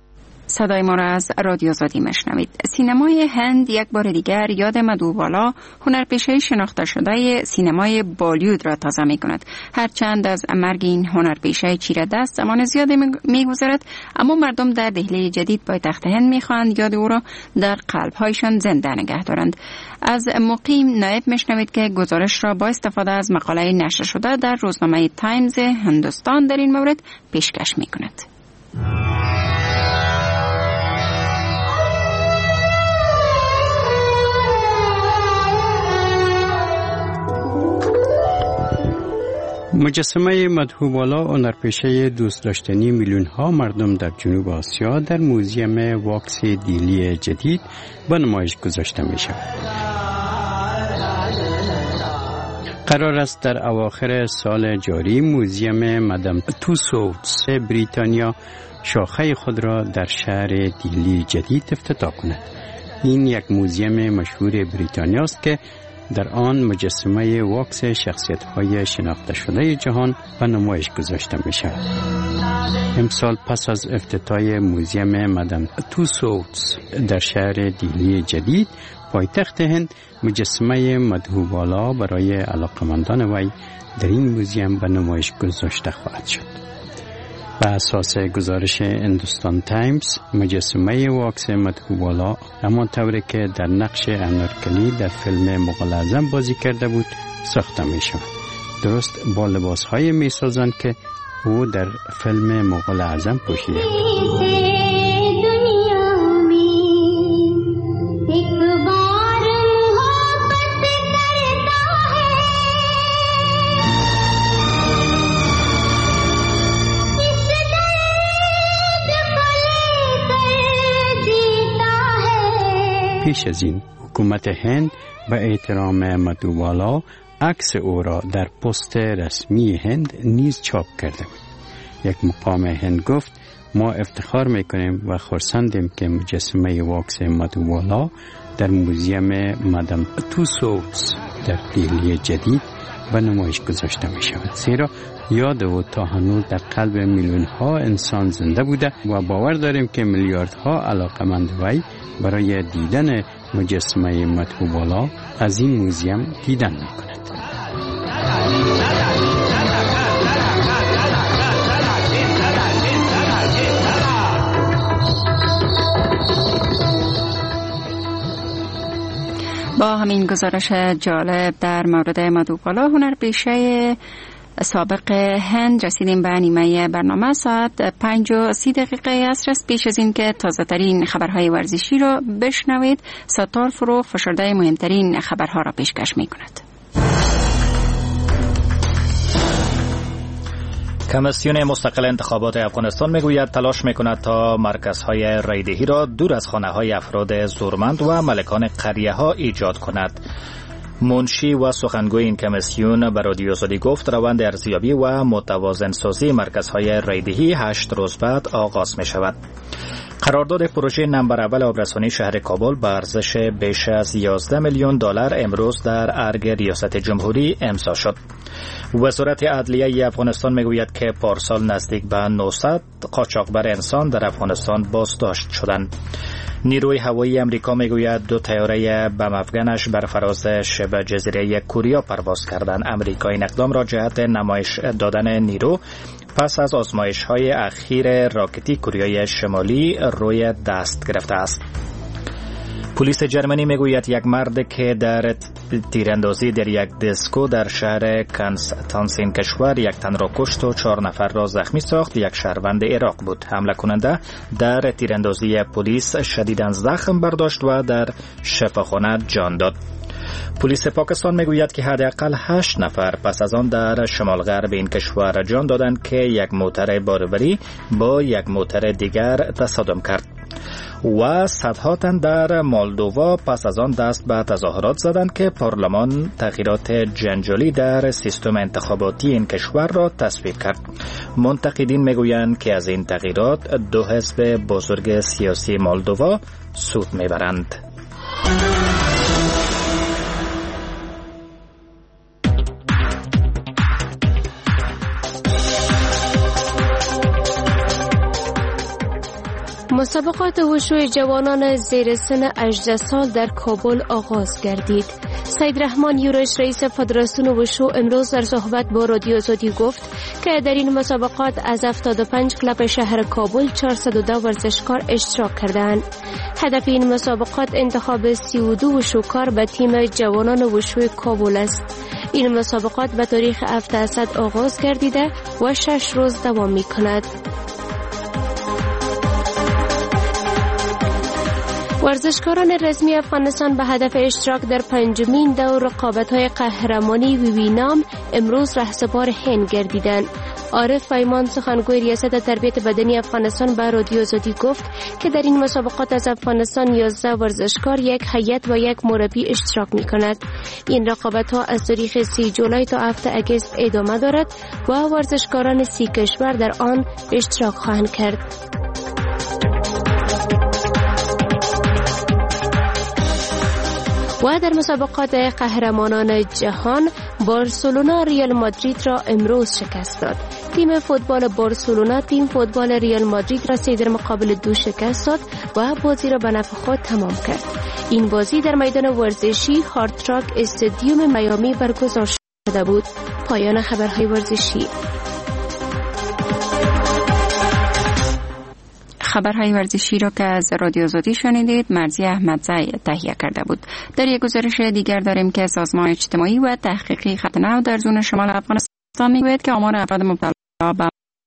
صدای ما را از رادیو آزادی میشنوید. سینمای هند یک بار دیگر یاد مدوبالا، هنرپیشه شناخته شده سینمای بالیوود را تازه می کند. هرچند از مرگ این هنرپیشه چیره دست زمان زیادی می گذرد، اما مردم در دهلی جدید پایتخت هند می خواهند یاد او را در قلب‌هایشان زنده نگه دارند. از مقیم نایب میشنوید که گزارش را با استفاده از مقاله نشر شده در روزنامه تایمز هندوستان در این مورد پیشکش می کند. مجسمه مدهوبالا هنرپیشه دوست داشتنی میلیون ها مردم در جنوب آسیا در موزیم واکس دیلی جدید به نمایش گذاشته می شود. قرار است در اواخر سال جاری موزیم مدام توسوتس بریتانیا شاخه خود را در شهر دیلی جدید افتتاح کند. این یک موزیم مشهور بریتانیا است که در آن مجسمه واکس شخصیت‌های شناخته شده جهان به نمایش گذاشته می‌شود. امسال پس از افتتاح موزیم مدام توسوتس در شهر دیلی جدید پایتخت هند، مجسمه مدهوبالا برای علاقمندان وی در این موزیم به نمایش گذاشته خواهد شد. بر اساس گزارش هندوستان تایمز، مجسمه واکس مدهوبالا همان طوری که در نقش انارکلی در فیلم مغول بازی کرده بود ساخته می شود. درست با لباس های می سازند که او در فیلم مغول اعظم پوشیده بود. پیش از این حکومت هند به احترام مدووالا عکس او را در پست رسمی هند نیز چاپ کرده بود. یک مقام هند گفت ما افتخار میکنیم و خرسندیم که مجسمه واکس مدووالا در موزیم مادام توسوس در دهلی جدید به نمایش گذاشته می شود، زیرا یاد او تا هنوز در قلب میلیون ها انسان زنده بوده و باور داریم که میلیاردها علاقمند وی برای دیدن مجسمه مدووالا از این موزیم دیدن می کند. با همین گزارش جالب در مورد مدووالا هنرپیشه سابق هند رسیدیم به نیمه برنامه. ساعت پنج و سی دقیقه عصر است. پیش از این که تازه ترین خبرهای ورزشی را بشنوید، ستار فروغ فشرده مهمترین خبرها را پیشکش می کند. کمیسیون مستقل انتخابات افغانستان میگوید تلاش میکند تا مرکزهای رایدهی را دور از خانه‌های افراد زورمند و مالکان قریه ها ایجاد کند. منشی و سخنگوی این کمیسیون به رادیو آزادی گفت روند ارزیابی و متوازن سازی مرکزهای رایدهی هشت روز بعد آغاز می شود. قرارداد پروژه نمبر اول آبرسانی شهر کابل با ارزش بیش از یازده میلیون دلار امروز در ارگ ریاست جمهوری امضا شد. وزارت عدلیه افغانستان میگوید که پارسال نزدیک به نهصد قاچاقبر انسان در افغانستان بازداشت شدند. نیروی هوایی امریکا میگوید دو طیاره بم افغانش بر فراز شبه جزیره کوریا پرواز کردند. امریکا این اقدام را جهت نمایش دادن نیرو پس از آزمایش‌های اخیر راکتی کوریای شمالی روی دست گرفته است. پلیس جرمنی میگوید یک مرد که در تیراندازی در یک دیسکو در شهر کنستانسین کشور یک تن را کشت و چهار نفر را زخمی ساخت. یک شهروند عراق بود. حمله کننده در تیراندازی پلیس شدیداً زخم برداشت و در شفاخانه جان داد. پلیس پاکستان میگوید که حداقل هشت نفر پس از آن در شمال غرب این کشور جان دادند که یک موتر باربری با یک موتر دیگر تصادم کرد. و صدها تن در مولدووا پس از آن دست به تظاهرات زدند که پارلمان تغییرات جنجالی در سیستم انتخاباتی این کشور را تصویب کرد. منتقدین میگویند که از این تغییرات دو حزب بزرگ سیاسی مولدووا سود میبرند. مسابقات وشو جوانان زیر سن هجده سال در کابل آغاز گردید. سید رحمان یورش رئیس فدراسیون وشو امروز در صحبت با رادیو آزادی گفت که در این مسابقات از هفتاد و پنج کلب شهر کابل چهارصد و دو ورزشکار اشتراک کردند. هدف این مسابقات انتخاب سی و دو وشوکار به تیم جوانان وشو کابل است. این مسابقات به تاریخ هفت اسد آغاز گردیده و شش روز دوام می کند. ورزشکاران رسمی افغانستان به هدف اشتراک در پنجمین دور رقابت‌های قهرمانی ویوینام امروز رهسپار هند گردیدند. عارف پیمان سخنگوی ریاست تربیت بدنی افغانستان به رادیو آزادی گفت که در این مسابقات از افغانستان یازده ورزشکار، یک هیئت و یک مربی اشتراک می‌کند. این رقابت‌ها از تاریخ سی جولای تا هفت اگست ادامه دارد و ورزشکاران سی کشور در آن اشتراک خواهند کرد. و در مسابقات قهرمانان جهان بارسلونا ریال مادرید را امروز شکست داد. تیم فوتبال بارسلونا تیم فوتبال ریال مادرید را سه در مقابل دو شکست داد و بازی را به نفع خود تمام کرد. این بازی در میدان ورزشی هارد تراک استادیوم میامی برگزار شده بود. پایان خبرهای ورزشی. خبرهای ورزشی را که از رادیو آزادی شنیدید مرزی احمدزی تهیه کرده بود. در یک گزارش دیگر داریم که سازمان اجتماعی و تحقیقی خط نو در زون شمال افغانستان میگوید که آمار افراد مبتلا به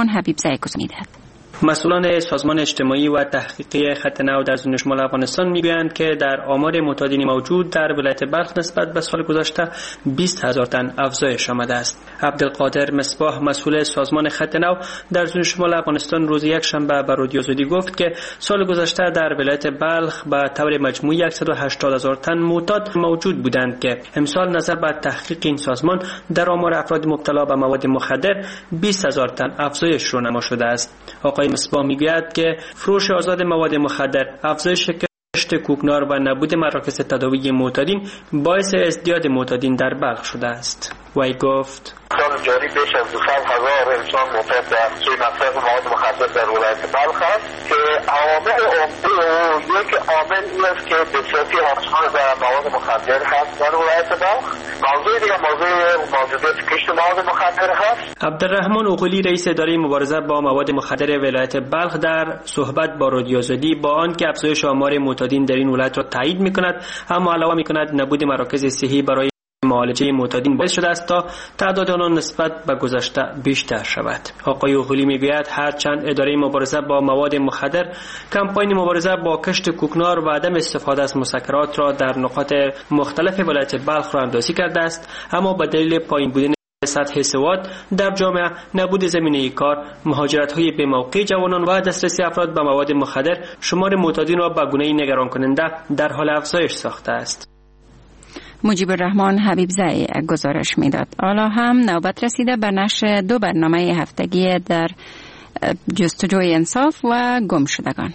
عبدالرحمن حبیبزاده گزارش می‌دهد. مسئولان سازمان اجتماعی و تحقیقی خط نو در زون شمال افغانستان میگویند که در آمار معتادین موجود در ولایت بلخ نسبت به سال گذشته بیست هزار تن افزایش آمده است. عبدالقادر مصباح مسئول سازمان خط نو در زون شمال افغانستان روز یکشنبه به رادیو آزادی گفت که سال گذشته در ولایت بلخ به طور مجموعی صد و هشتاد هزار تن معتاد موجود بودند که امسال نظر به تحقیق این سازمان در آمار افراد مبتلا به مواد مخدر بیست هزار تن افزایش رونما شده است. آقای مصباح میگوید که فروش آزاد مواد مخدر، افزایش کشت کوکنار و نبود مراکز تداوی معتادین باعث ازدیاد معتادین در بلخ شده است. وی گفت سال جاری بیش از دویست هزار انسان معتاد در سوی مصرف مواد مخدر در ولایت بلخ است که عوامل عمده یک عامل این است که بسیاری حاصل در مواد مخدر هست در ولایت بلخ. موضوع دیگر موضوع موجودیت کشت مواد مخدر هست. عبدالرحمن اوغلی رئیس اداره مبارزه با مواد مخدر ولایت بلخ در صحبت با رادیو آزادی با آنکه افزایش آمار معتادین در این ولایت را تایید می‌کند، اما علاوه می‌کند نبود مراکز صحی برای معالجه معتادین باعث شده است تا تعداد آنان نسبت به گذشته بیشتر شود. آقای اوغلی میگوید هرچند اداره مبارزه با مواد مخدر کمپاین مبارزه با کشت کوکنار و عدم استفاده از مسکرات را در نقاط مختلف ولایت بلخ راه اندازی کرده است، اما به دلیل پایین بودن سطح سواد در جامعه، نبود زمینه کار، مهاجرت‌های بی‌موقع جوانان و دسترسی افراد به مواد مخدر شمار معتادین را به گونه‌ای نگران کننده در حال افزایش ساخته است. مجیب الرحمن حبیبزاده گزارش میداد. حالا هم نوبت رسیده به نشر دو برنامه هفتگی در جستجوی انصاف و گمشدگان.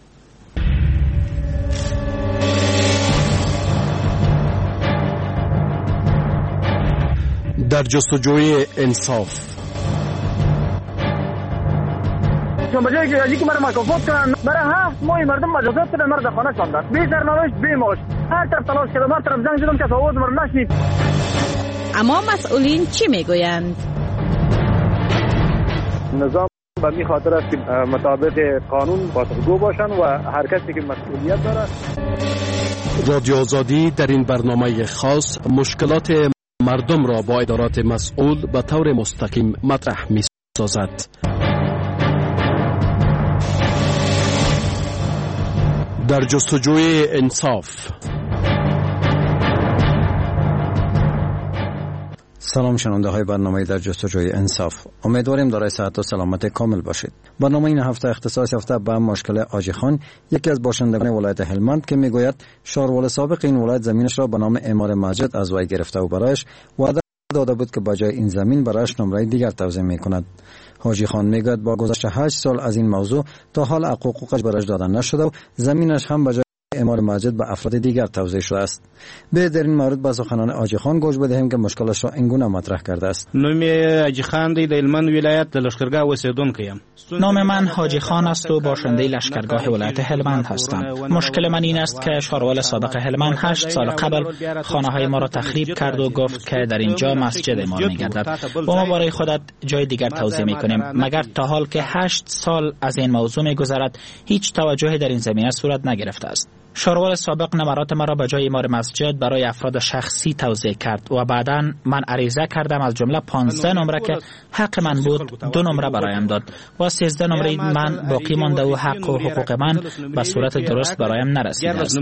در جستجوی انصاف به جایی که ازی که مرا مکافات کنن، برای هفت ماهی مردم مجازات کردن، مرا در خانه شاندن، بی سرنوشت بی معاش. هر طرف تلاش کردم، هر طرف زنگ زدم که آواز مرا نشنید. اما مسئولین چی میگویند؟ نظام به می خاطر است که مطابق قانون پاسخگو باشند و هر کسی که مسئولیت داره. رادیو آزادی در این برنامه خاص مشکلات مردم را با ادارات مسئول به طور مستقیم مطرح می سازد. در جستجوی انصاف. سلام شنونده های برنامه در جستجوی انصاف، امیدواریم دارای صحت و سلامت کامل باشید. برنامه این هفته اختصاص یافته به مشکل آجی خان، یکی از باشندگان ولایت هلمند که میگوید شارول سابق این ولایت زمینش را به نام اعمار مسجد از وی گرفته و برایش وعده داده بود که بجای این زمین برایش نمره دیگر توزیع میکند. حاجی خان میگوید با گذشت هشت سال از این موضوع تا حال حقوقش برایش داده نشده و زمینش هم بجای اعمار مسجد به افراد دیگر توزیع شده است. به در این مورد با سخنان حاجی خان گوش بدهیم که مشکلش را اینگونه مطرح کرده است. نام حاجی خان دی د هلمند ولایت د لشکرګاه اوسیدونکی یم. نام من حاجی خان است و باشنده لشکرگاه ولایت هلمند هستم. مشکل من این است که شارول سابق هلمند هشت سال قبل خانه های ما را تخریب کرد و گفت که در اینجا مسجد اعمار می‌گردد و ما برای خودت جای دیگر توزیع می‌کنیم، مگر تا حال که هشت سال از این موضوع می‌گذرد هیچ توجهی در این زمینه صورت نگرفته است. شارول سابق نمرات مرا به جای اعمار مسجد برای افراد شخصی توزیع کرد و بعداً من عریضه کردم، از جمله پانزده نمره که حق من بود دو نمره برایم داد و سیزده نمره من باقی مانده و حق و حقوق من به صورت درست برایم نرسیده است.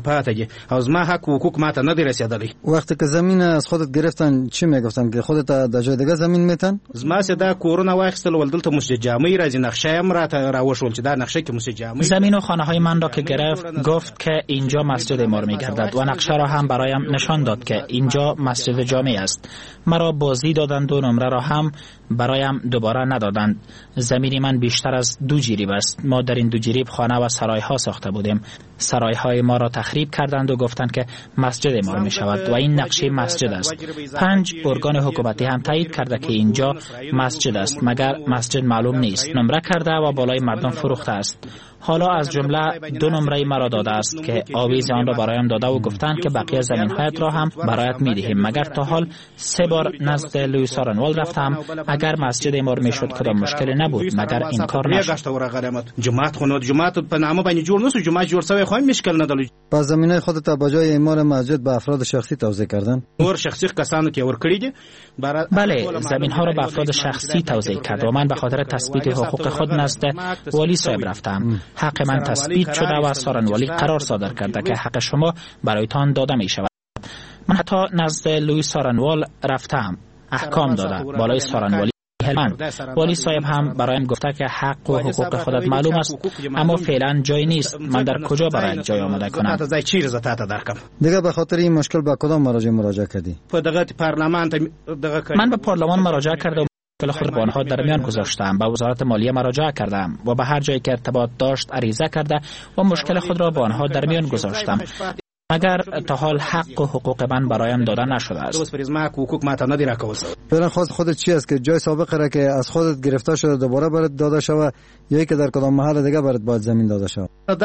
وقتی که زمین از خودت گرفتن چی میگفتن که خودت در جای دیگه زمین میتن؟ زما سدا کورونا واخستل ول دلته مسجد جامع راځي نقشه هم را راوشول چې دا نقشه کې مسجد جامع زمین و خانه های من را که گرفت گفت که اینجا مسجد اعمار می‌گردد و نقشه را هم برایم نشان داد که اینجا مسجد جامع است. مرا بازی دادند و نمره را هم برایم دوباره ندادند. زمین من بیشتر از دو جریب است. ما در این دو جریب خانه و سرای‌ها ساخته بودیم. سرای‌های ما را تخریب کردند و گفتند که مسجد اعمار می‌شود و این نقشه مسجد است. پنج ارگان حکومتی هم تایید کرده که اینجا مسجد است، مگر مسجد معلوم نیست. نمره کرده و بالای مردم فروخته است. حالا از جمله دو نمره مرا داده است که آویز آن را برایم داده و گفتند که بقیه زمین‌هایت را هم برایت می‌دهیم، مگر تا حال سه بار نزد لوی سارنوال رفتم. اگر مسجد اعمار میشد کدام مشکلی نبود، مگر این کار نشد. جماعت خو نو جماعت په نامه باندې جوړ نسو، جماعت جوړ شوی میخوایم مشکل نداره. پس زمینه خودت به جای اعمار مسجد به افراد شخصی توزیع کردن؟ ور شخصی کسانو که ور کړی دي. بله، زمین ها را به افراد شخصی توزیع کرد و من به خاطر تثبیت حقوق خود نزد والی صاحب رفتم. حق من تثبیت شده و سارنوالی قرار صادر کرده که حق شما برایتان داده می شود. من حتی نزد لوی سارنوال رفتم، احکام داده بالای سارنوالی هلمند. والی صاحب هم برایم گفته که حق و حقوق خودت معلوم است، اما فعلا جای نیست. من در کجا برای جای آماده کنم؟ دیگه به خاطر این مشکل به کدام مراجع مراجعه کردی؟ من به پارلمان مراجعه کردم، مشکل خود با آنها در میان گذاشتم. به وزارت مالیه مراجعه کردم و به هر جایی که ارتباط داشت عریضه کرده و مشکل خود را با آنها در میان گذاشتم، مگر تا حال حق و حقوق من برایم داده نشده است. فعلا خواست خودت چی است که جای سابق را که از خودت گرفته شده دوباره برات داده شود یا که در کدام محل دیگه برات باید زمین داده شود؟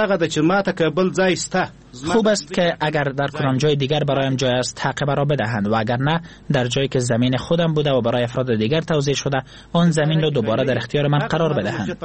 خوب است که اگر در کدام جای دیگر برایم جای است حق مرا بدهند و اگر نه در جایی که زمین خودم بوده و برای افراد دیگر توزیع شده آن زمین را دوباره در اختیار من قرار بدهند.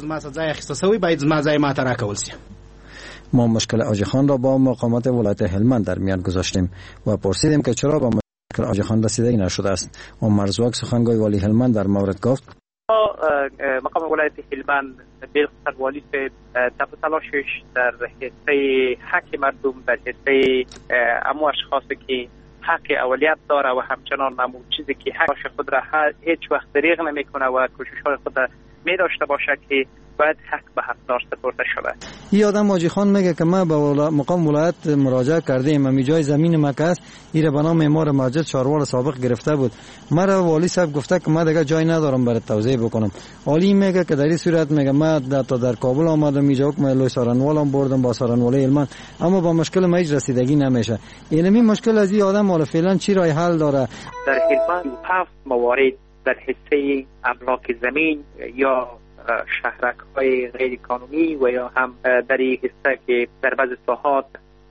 ما مشکل آجی خان را با مقامات ولایت هلمند در میان گذاشتیم و پرسیدیم که چرا با مشکل آجی خان رسیدگی نشده است. عمر زواک سخنگوی والی هلمند در مورد گفت مقام ولایت هلمند بالخصوص والی به تلاشش در حصه حق مردم، در حصه امو اشخاصی که حق اولیت داره و همچنان امو چیزی که حق خود را هیچ وقت دریغ نمیکنه و کوشش‌های خود می داشته باشه که باید حق به حقدار سپرده شده. این آدم آجی خان میگه که ما به مقام ولایت مراجعه کردیم، امی جای زمین مکه است، ایره به نام امار مسجد شاروال سابق گرفته بود. مرا والی صاحب گفته که ما دیگه جای ندارم برای توزیع بکنم. والی میگه که در این صورت میگه ما تا در کابل آمدم، اینجا حکم لوی سارنوالم بردم با سارنوالی هلمند، اما با مشکل ما هیچ رسیدگی نمیشه. یعنی مشکل از این آدم حالا فعلا چی راه حل داره؟ در هلمند هفت موارد در حصه املاک زمین یا شهرک های غیر قانونی و یا هم در این حصه که در بعض ساحات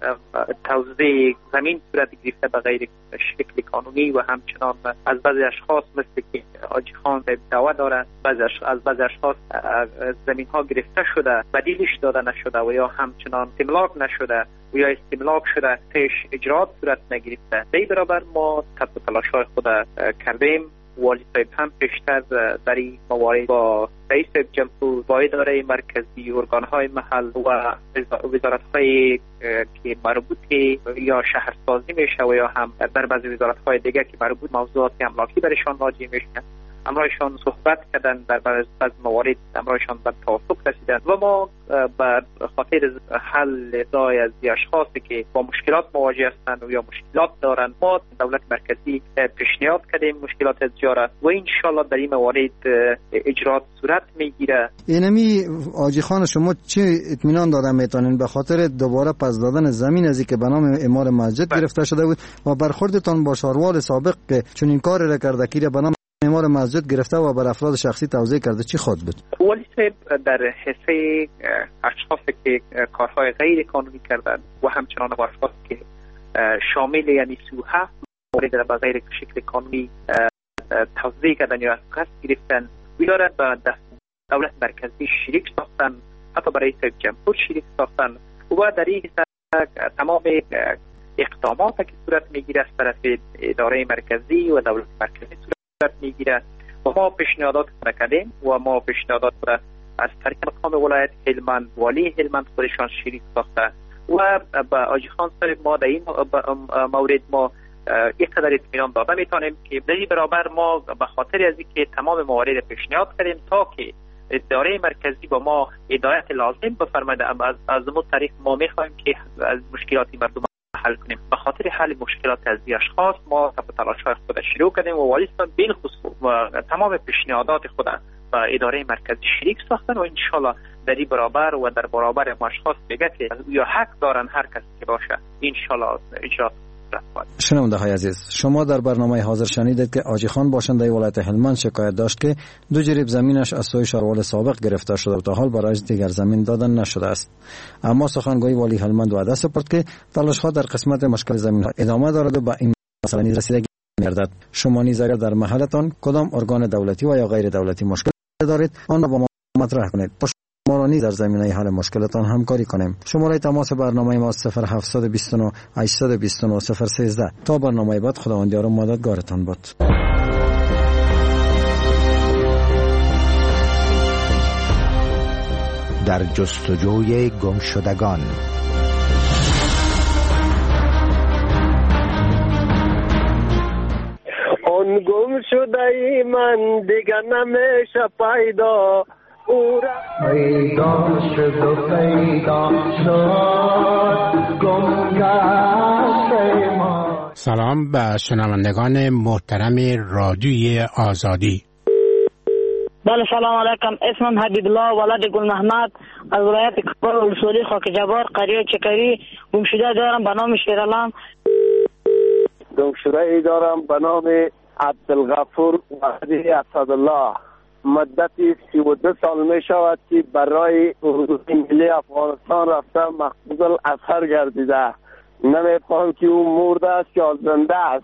توزیع زمین صورت گرفته به غیر شکل قانونی و همچنان از بعضی اشخاص مثل که آجی خان دعوا داره، بعضی از بعضی اشخاص زمین ها گرفته شده بدیلش داده نشده و یا همچنان استملاک نشده و یا استملاک شده پیش اجرات صورت نگرفته. به این برابر ما تب تلاش های خود کردیم. والی صاحب هم پیشتر در این موارد با رئیس جمهور با اداره مرکزی، ارگان‌های محل و وزارت‌های که مربوط یا شهرسازی میشه و یا هم در بعضی وزارت‌های دیگر که مربوط موضوعات املاکی برشان راجع میشه، امرایشان صحبت کردن، در بعض موارد امرایشان به توافق رسیدن و ما به خاطر حل ادعای از اشخاصی که با مشکلات مواجه هستند و یا مشکلات دارند ما دولت مرکزی پیشنهاد کردیم مشکلات از جاره و ان شاء الله در این موارد اجرات صورت میگیره. اینمی آجی خان شما چه اطمینان دادن میتونین به خاطر دوباره پس دادن زمین ازی که به نام امار مسجد گرفته شده بود و برخوردتان با شاروال سابق که چون این کار را کرده که به نام امار مسجد گرفته و بر افراد شخصی توزیع کرده چی خود بود؟ والی صاحب در حصه اشخاصی که کارهای غیر قانونی کردند و همچنان اشخاصی که شامل یعنی سی و هفت مورد به غیر شکل قانونی توزیع کردن یا از قصد گرفتن ویاره به دولت مرکزی شریک ساختن، حتی برای رئیس جمهور شریک ساختن و در این تمام اقدامات که صورت میگیره از طرف اداره مرکزی و دولت مرکزی صورت میگیره و ما پیشنهادات را کردیم و ما پیشنهادات را از طریق مقام ولایت هلمند والی هلمند خودشان شریک ساخته و با آجی خان صاحب ما در این مورد ما یک قدر اطمینان داده میتونیم که در این برابر ما به خاطر از اینکه تمام موارد پیشنهاد کردیم تا که اداره مرکزی با ما هدایت لازم بفرماید از از اون طریق ما میخوایم که از مشکلات مردم حل کنیم. به خاطر حل مشکلات از اشخاص ما تلاش‌های خود شروع کردیم و والی صاحب بالخصوص و تمام پیشنهادات خود با اداره مرکزی شریک ساختن و ان شاء الله در این برابر و در برابر اشخاص دیگه که یا حق دارن هر کس که باشه ان شاء الله اجرا. شنونده های عزیز، شما در برنامه حاضر شنیدید که آجی خان باشنده ولایت هلمند شکایت داشت که دو جریب زمینش از سوی شاروال سابق گرفته شده و تا حال برای دیگر زمین دادن نشده است. اما سخنگوی والی هلمند وعده سپرد که تلاش ها در قسمت مشکل زمین ها ادامه دارد و با این مسئله نیز رسیدگی می‌گردد. شما نیز اگر در محلتان کدام ارگان دولتی و یا غیر دولتی مشکل دارید آن را با ما مطرح کنید. ما را نیز در زمینه حل مشکلتان همکاری کنیم. شماره تماس برنامه ما صفر هفت دو نه هشت دو نه صفر یک سه. تا برنامه بعد خداوند یار و مددگارتان باد. در جستجوی گمشدگان. آن گم شده ای من دیگر نمیشه پیدا، او را پیدا شد و پیدا شد گم گشته ما. سلام به شنوندگان محترم رادیوی آزادی. بله سلام علیکم. اسمم حبیب الله ولد گل محمد از ولایت کابل ولسوالی خاک جبار قریه چکری. گمشده دارم به نام شیرالله. گمشده ای دارم به نام عبدالغفور وحدی اسدالله. مدتی سی و دو سال می شود که برای اردوی ملی افغانستان رفته مقبوض الاثر گردیده. نمیفهم که او مرده است یا زنده است.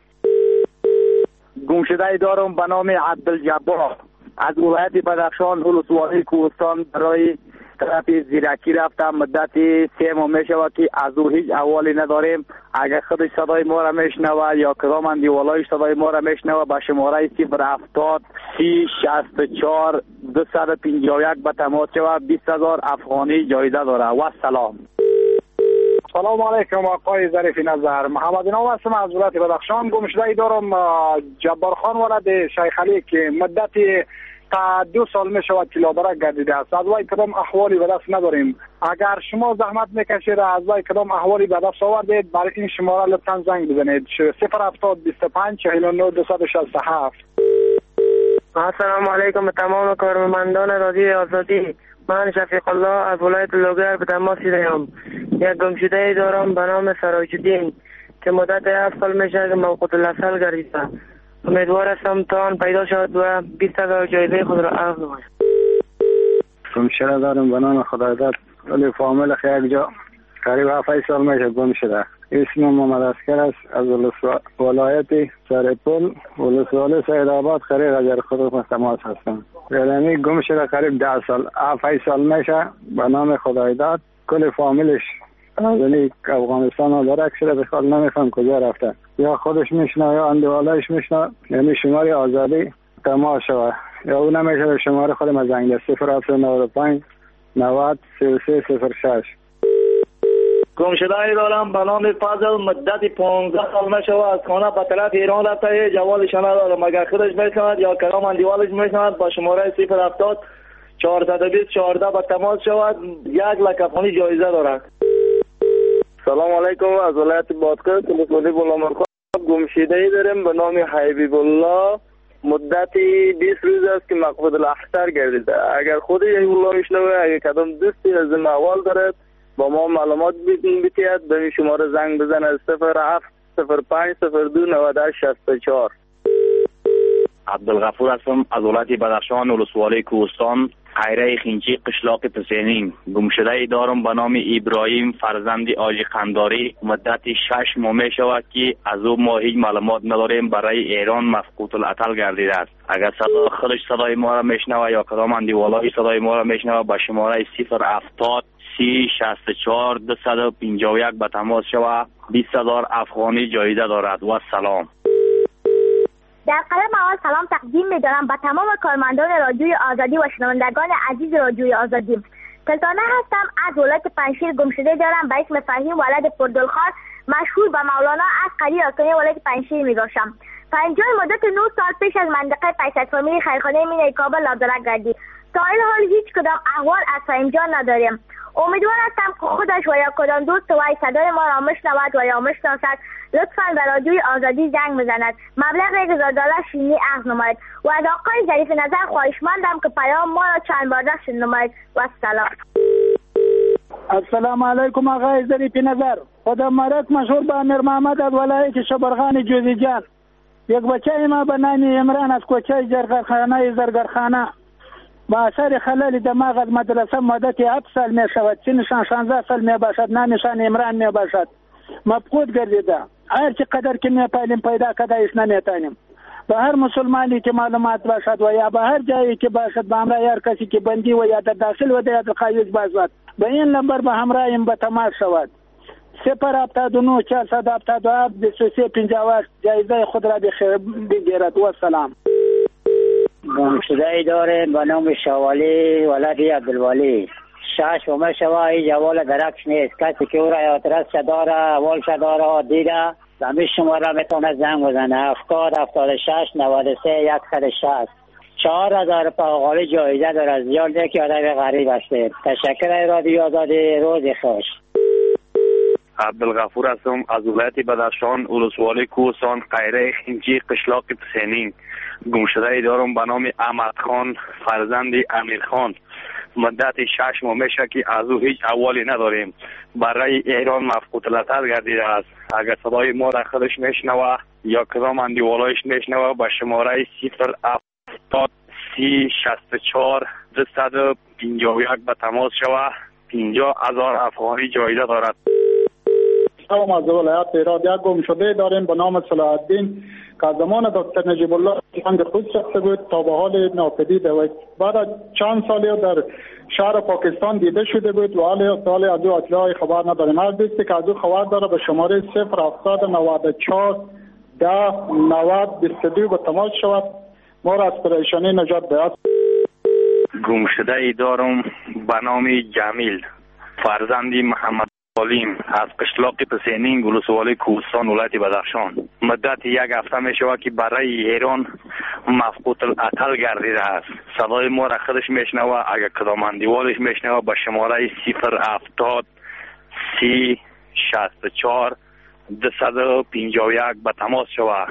گمشده ای دارم به نام عبدالجبار از ولایت بدخشان ولسوالی کوهستان برای طرف زیرکی رفتم. مدتی سه ماه می شود که از او هیچ احوالی نداریم. اگر خودش صدای ما را میشنوه یا کدام اندیوالایش صدای ما را میشنوه به شماره صفر هفتاد سی شصت و چهار دویست و پنجاه و یک به تماس شود. بیست هزار افغانی جایزه داره. و سلام. سلام علیکم آقای ظریف نظر. محمد نام هستم از ولایت بدخشان. گمشده ای دارم جبار خان ولد شیخ علی که مدتی تا دو سال می شود که لابرک گردیده است. از وای کدام احوالی به دست نداریم. اگر شما زحمت میکشید از وای کدام احوالی به دست آوردید برای این شماره لطفا زنگ بزنید. صفر هفتاد بیست و پنج چهل و نه دویست و شصت و هفت. السلام علیکم تمام کارمندان رادیو آزادی. من شفیق الله از ولایت لوگر به تماس دارم. یک گمشده ای دارم به نام سراج الدین که مدت هفت سال میشه که موقوت الاصل گردیده. امیدوار هستم تا آن پیدا شد و بیست هزار جایزه خود را اخذ نماید. گمشده دارم به نام خدایزاد ولی فامیل یک جا قریب هفت سال میشه گم شده. اسم محمد اسکر است از ولایت سرپل ولسوالی سیدآباد قریب اجر خود تماس هستم. یعنی گم شده قریب ده سال هفت سال میشه به نام خدایزاد. کل فامیلش یعنی افغانستان ها درک شده به خال نمیفهم کجا رفته. یا خودش میشنه یا اندوالایش میشنه. یعنی شماره آزادی تماس شده یا او نمیشه به شماره خود ما زنگ ده صفر هفت نود و پنج نود سی و سه صفر شش. گمشده ای دارم به نام فضل مدت پانزده سال میشه از خانه به طرف ایران رفته. جوالش ندارم. اگر خودش میشنود یا کدام اندیوالش میشنود با شماره صفر هفتاد چهارصد و بیست چهارده به تماس شود. یک لک افغانی جایزه دارد. سلام علیکم از ولایت بادغیس ولسوالی بلامرخان. گمشده ای داریم به نام حبیب الله. مدتی بیست روز است که مقبوض الاحسر گردیده. اگر خود یک الله میشنوه اگر کدام دوستی از این احوال دارد با ما معلومات بیتید به این شماره زنگ بزنه. صفر هفت صفر پنج صفر دو نود و هشت شصت و چهار. عبدالغفور هستم از ولایت بدخشان ولسوالی کوهستان خیره خینچی قشلاق پسینین. گمشده ای دارم به نام ابراهیم فرزند آجی قنداری. مدت شش ماه می شود که از او ما هیچ معلومات نداریم. برای ایران مفقود العطل گردیده است. اگر صدا خودش صدای ما را میشنوه یا کدام اندیوالای صدای ما را میشنوه با شماره صفر هفتاد سی شصت و چهار دویست و پنجاه و یک به تماس شود. بیست هزار افغانی جایزه دارد. و سلام. در قلم اول سلام تقدیم می‌دارم به تمام کارمندان رادیوی آزادی و شنوندگان عزیز رادیوی آزادی. سلطانه هستم از ولایت پنجشیر. گمشده دارم به اسم فهیم ولد پردلخان مشهور به مولانا از قریه آسانی ولایت پنجشیر می‌باشم. پنجاه مدت نه سال پیش از منطقه پیست فامیلی خیرخانه مینای کابل لابدرک گردید. تا این حال هیچ کدام احوال از فهیم جان نداریم. امیدوار هستم که خودش و یا کدام دوست وی صدای ما را میشنود و یا میشناسد لطفاً به رادیوی آزادی زنگ بزند. مبلغ یک هزار دلار شیرینی اخذ نماید و از آقای ظریف نظر خواهشمندم که پیام ما را چند بار داشته نماید. و سلام. السلام علیکم آقای ظریف نظر. خدا مرک مشهور به امیر محمد از ولایت شبرغان جوزیجان. یک بچه ما به نام عمران از کوچه زرگرخانه زرگرخانه با اثر خلل دماغ از مدرسه مدت هفت سال می شود. سنشان شانزده سال می باشد. نامشان عمران می باشد. مفقود گردیده. هر چی قدر که می پایلیم پیدا کده ایش نمی تانیم. به هر مسلمانی که معلومات باشد و یا به هر جایی که باشد به همراه هر کسی که بندی و یا در داخل ودایت الخارج باشد به این نمبر به همراهیم به تماس شود. صفر هفتاد و نه چهارصد هفتاد و هفت بیست و سه پنجاه و هشت جایزه خود را بگیرد. و سلام. گمشده داریم به نام شوالی ولدی عبدالولی. شش و مشوایی جوال درکش نیست. کسی که او را یادرس داره اول داره دیده زمین شماره میتونه زنگ بزنه. هفتاد هفتاد و شش نود و سه صد و شصت. چهار هزار پاقالی جایزه داره. زیاد یکی آدم غریب هستید. تشکر رادیو آزادی. روز خوش. عبدالغفور هستم از ولایت بدخشان ولسوالی کوهستان قیره خینچی قشلاق پسینین. گمشده دارم به نام احمد خان فرزند امیر خان. مدت شش ماه میشه که از او هیچ احوالی نداریم. برای ایران مفقود العطل گردیده است. اگر صدای ما را خودش میشنوه یا کدام اندیوالایش میشنوه به شماره صفر هفتاد سی شصت و چهار دویست و پنجاه و یک به تماس شوه. پنجاه هزار افغانی جایزه دارد. سلام از ولایت ایران. یک گمشده داریم به نام صلاح الدین که از زمان دکتر نجیب الله جنگ خود شخص بود تا به حال ناپدید و بعد چند سالی در شهر پاکستان دیده شده بود و حال سال از او اطلاعی خبر نداریم. هر دوستی که از او خبر داره به شماره صفر هفتاد نود و چهار ده نود بیست و دو به تماس شود. ما را از پریشانی نجات دهد. گمشده دارم به نام جمیل فرزندی محمد سالیم از قشلاق پسینین ولسوالی کوهستان ولایت بدخشان. مدت یک هفته می شود که برای ایران مفقود العطل گردیده است. صدای ما را خودش میشنوه اگر کدام اندیوالش میشنوه به شماره صفر هفتاد سی شصت و چهار دویست و پنجاه و یک به تماس شود.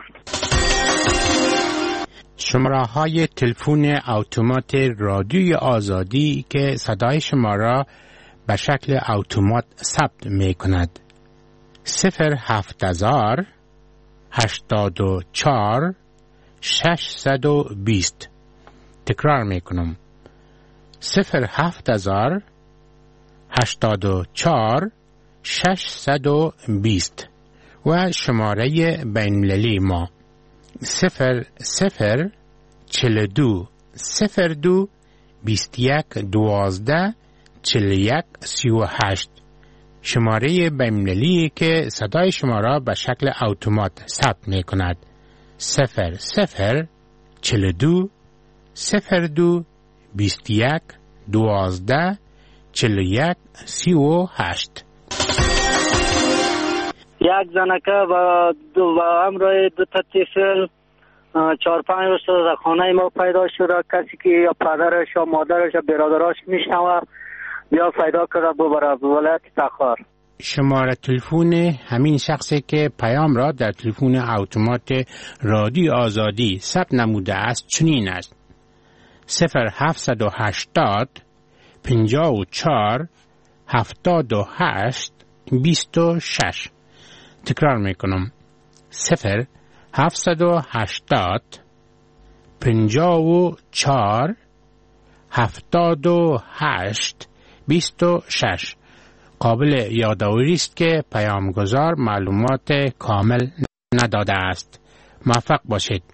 شماره های تلفن اتومات رادیوی آزادی که صدای شما را به شکل اتومات ثبت می کند. صفر هفت هزار هشتاد و چهار ششصد و بیست. تکرار می کنم. صفر هفت هزار هشتاد و چهار ششصد و بیست و شماره بین‌المللی ما صفر صفر چهل و دو صفر دو بیست و یک دوازده چهل و یک سی و هشت. شماره بین‌المللی که صدای شما را به شکل اتومات ثبت می کند. صفر صفر چهل و دو صفر دو بیست و یک دوازده چهل و یک سی و هشت. یک زنکه و دو و همراه دو تا طفل چهار پنج روز در خانه ما پیدا شده. کسی که یا پدرش یا مادرش یا برادرش میشنوه بیا پیدا کرده ببره به ولایت تخار. شماره تلفن همین شخصی که پیام را در تلفن اتومات رادیو آزادی ثبت نموده است چنین است: صفر هفتصد و هشتاد پنجاه و چهار هفتاد و هشت بیست و شش. تکرار میکنم: صفر هفتصد و هشتاد پنجاه و چهار هفتاد و هشت بیست و شش. قابل یادآوری است که پیامگذار معلومات کامل نداده است. موفق باشید.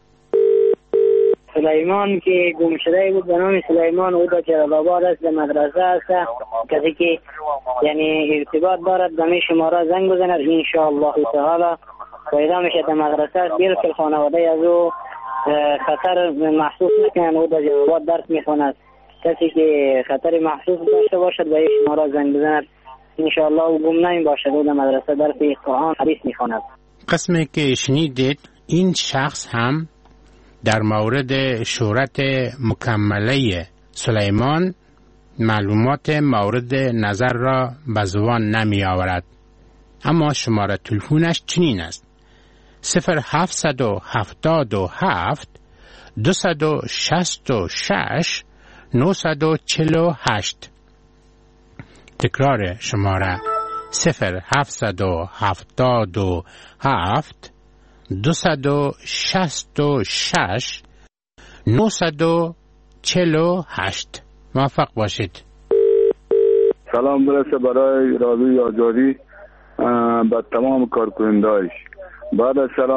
سلیمان که گم شده بود به نام سلیمان او در جلال‌آباد است، در مدرسه است. کسی که یعنی ارتباط دارد به می شماره زنگ بزند ان شاء الله تعالی پیدا میشه. در مدرسه است. بالکل خانواده از او خطر محسوس نکنند. او در جلال‌آباد درس میخواند. کسی که خطر محسوس داشته باشد به این شماره زنگ بزند ان شاء الله او گم نمی باشد. او در مدرسه درس قرآن حدیث میخواند. قسمی که شنیدید این شخص هم در مورد شهرت مکمله سلیمان معلومات مورد نظر را به زبان نمی آورد، اما شماره تلفنش چنین است: صفر هفتصد و هفتاد و هفت دویست و شصت و شش نهصد و چهل و هشت. تکرار شماره: صفر هفتصد و هفتاد و هفت دویست و شصت و شش نهصد و چهل و هشت. موفق باشید. سلام برسه برای رادیوی آزادی به تمام کارکننده‌اش. بعد از سلام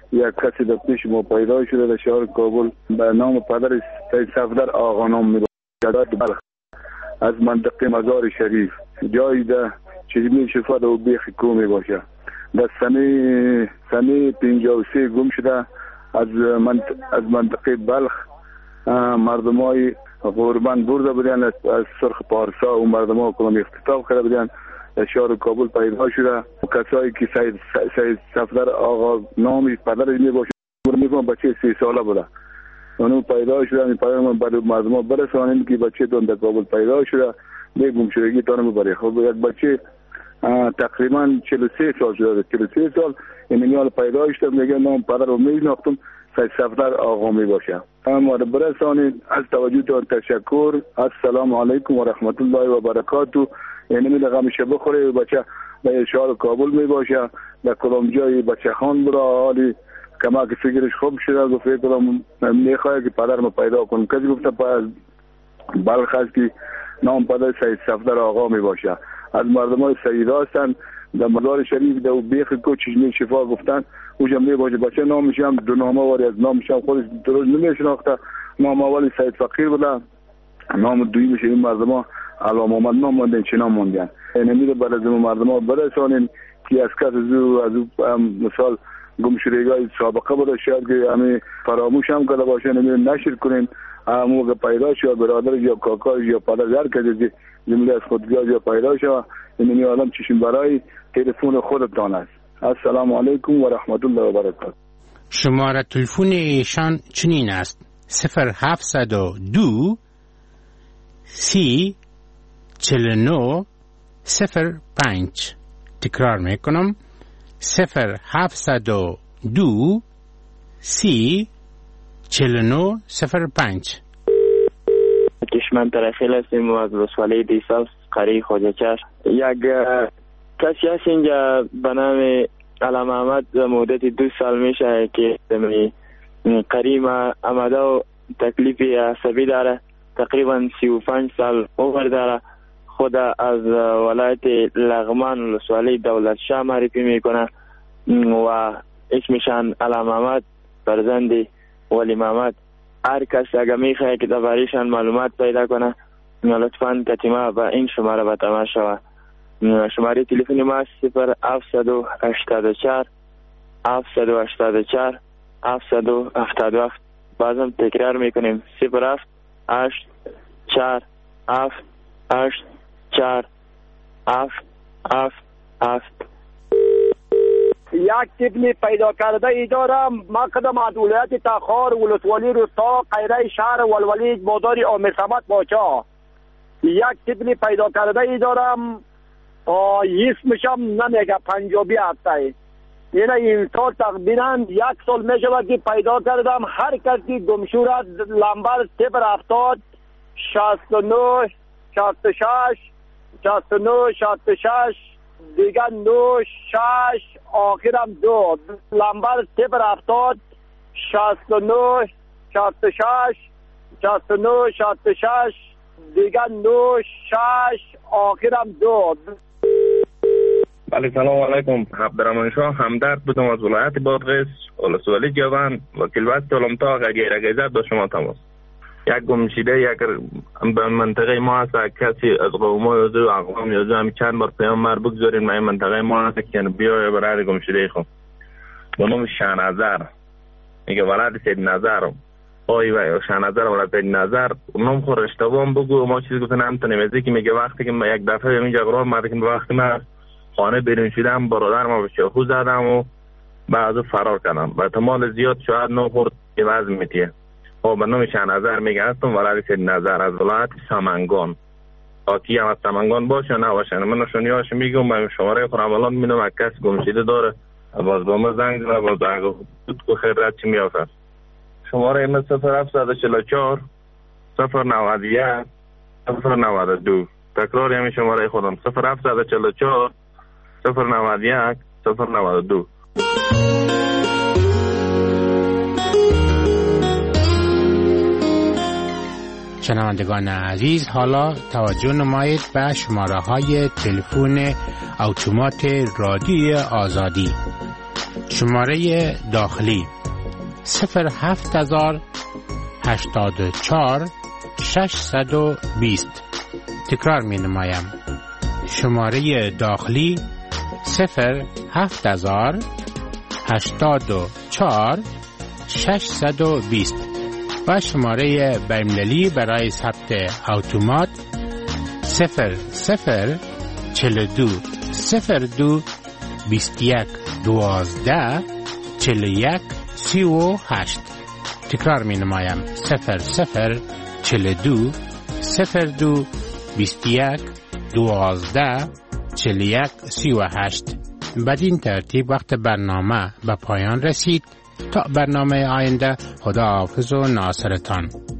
یک کسی در پیش ما پیدا شده در شهر کابل به نام پدر سید صفدر آقا نام میباشد بلخ از منطقه مزار شریف جایی در چشمه شفا در بیخ کو میباشه در سنه سنه پنجاه و سه گم شده از منطقه, از منطقه بلخ مردم های قربان برده بودن از سرخ پارسا و مردم ها کنم اختطاف کرده بودن در شهر کابل پیدا شده و کسایی که سید, سید صفدر آقا نامی پدر می باشه میگم بچه سی ساله بوده اونو پیدا شده این پیام برای مردم ها برسانیم که بچه دون در کابل پیدا شده به گم شدگی تانو ببره. خب یک بچه تقریبا چهل و سه سال شده چهل و سه سال این حال پیدا شده میگه نام پدر رو میشناختم سید صفدر آقا می باشه. اما برسانید از توجهتان تشکر. السلام علیکم و رحمت الله و برکاته. یعنی می لغم شب بخوره بچه به شهر کابل می باشه در کدام جای بچه خان برا حالی کما که فکرش خوب شده و فکر کنم میخواه که پدر ما پیدا کنم. کسی گفته بلخ هست که نام پدر سید صفدر آقا می باشه. از مردم های سید هستن در مزار شریف در بیخ کو چشمه شفا گفتن اوجا می باشه بچه نامش هم دو نام آوری از نامش هم خودش درست نمیشناخته. نام اولی سید فقیر بوده نام دویمش این مردم ها علام آمد نام موندن چه نام موندن نمیده بر از مردم ها برسانین که از کس از او از او مثال گم شدگی سابقه بوده شاید که همه فراموش هم کرده باشه نمیده نشر کنین همه موقع پیدا شد برادر یا کاکا یا پدر هر کسی جمله از خودگاه یا پیدا شد این آدم چشم برای تلفن خودتان است. السلام علیکم و رحمت الله و برکاته. شماره تلفن ایشان چنین است: صفر هفتصد و دو سی چهل و نه صفر پنج. تکرار میکنم: صفر هفتصد و دو سی چهل و نه صفر پنج. کشمن ترخیل هستیم و از ولسوالی دیساس قریه خواجه‌چر. یک کسی هست اینجا به نام علم احمد مدت دو سال میشه که قریه آمده و تکلیف عصبی داره. تقریبا سی و پنج سال عمر داره. خود از ولایت لغمان ولسوالی دولت شاه معرفی میکنه و اسمشان علم احمد فرزند ولی محمد. هر کس اگر میخواه که درباره‌شان معلومات پیدا کنه لطفاً کتیمه به این شماره به تماس شود. شماره تلفن ما صفر هفتصد و هشتاد و چهار هفتصد و هشتاد و چهار هفتصد و هفتاد و هفت. بازم تکرار میکنیم: صفر هفت هشت چهار هفت هشت چهار هفت هفت هفت. یک تبلی پیدا کرده ای دارم. ما قدم از ولایت تخار ولسوالی روستا قیره شهر ولولی بازار عامر صمد باچا یک تبلی پیدا کرده ای دارم. اسمشم نمیگه پنجابی هسته. یعنی این سال تقریبا یک سال میشه که پیدا کردم. هر کسی گمشورت لمبر صفر هفتاد شصت و نه شصت و شش شصت و نه شصت و شش دیگه نو شش آخرم دو لمبر صفر هفتاد شصت و نه شصت و شش شصت و نه شصت و شش دیگه نو شش آخرم دو. بله سلام علیکم. عبدالرحمن شاه همدرد بودم از ولایت بادغیس ولسوالی جوان وکیل وقت علمتا غیر اگیزت با شما تماس. یک گمشیده یک به منطقه ما هست کسی از قومای از اقوام یا هم چند بار پیام مر بگذارین ما این منطقه ما هست که بیای برای گمشیده خود به نام شاهنظر میگه ولد سید نظر آی و شاهنظر ولد سید نظر نام خود اشتباه بگو ما چیز گفتن هم تنمیزی که میگه وقتی که یک دفعه اینجا قرار مرده که وقتی من خانه بیرون شدم برادر ما به چاقو زدم و بعضو فرار کردم و احتمال زیاد شاید نام خورد که وزن میتیه. خب به نام شاهنظر میگه هستم ولد سید نظر از ولایت سمنگان. آتی هم از سمنگان باشه نه باشه من نشونیاش میگم من شماره خودم الان میدم یک کس گمشیده داره باز با ما زنگ زنه باز اگه بود که خیر رد چی میافت. شماره ایمه صفر هفتصد و چهل و چهار صفر نود و یک صفر نود و دو. تکرار همین شماره خودم صفر هفتصد و چهل و چهار صفر نود و یک صفر نود و دو. شنوندگان عزیز حالا توجه نمایید به شماره های تلفن اتومات رادیوی آزادی شماره داخلی صفر هفت هزار هشتاد و چهار ششصد و بیست. تکرار می نمایم. شماره داخلی صفر هفت هزار هشتاد و چهار ششصد و بیست و شماره بین‌المللی برای ثبت اتومات صفر صفر چهل و دو صفر دو بیست و یک دوازده چهل و یک سی و هشت. تکرار می نمایم. صفر صفر چهل و دو صفر دو بیست و یک دوازده چهل و یک سی و هشت. بدین ترتیب وقت برنامه به پایان رسید. تا برنامه آینده، خدا حافظ و ناصرتان.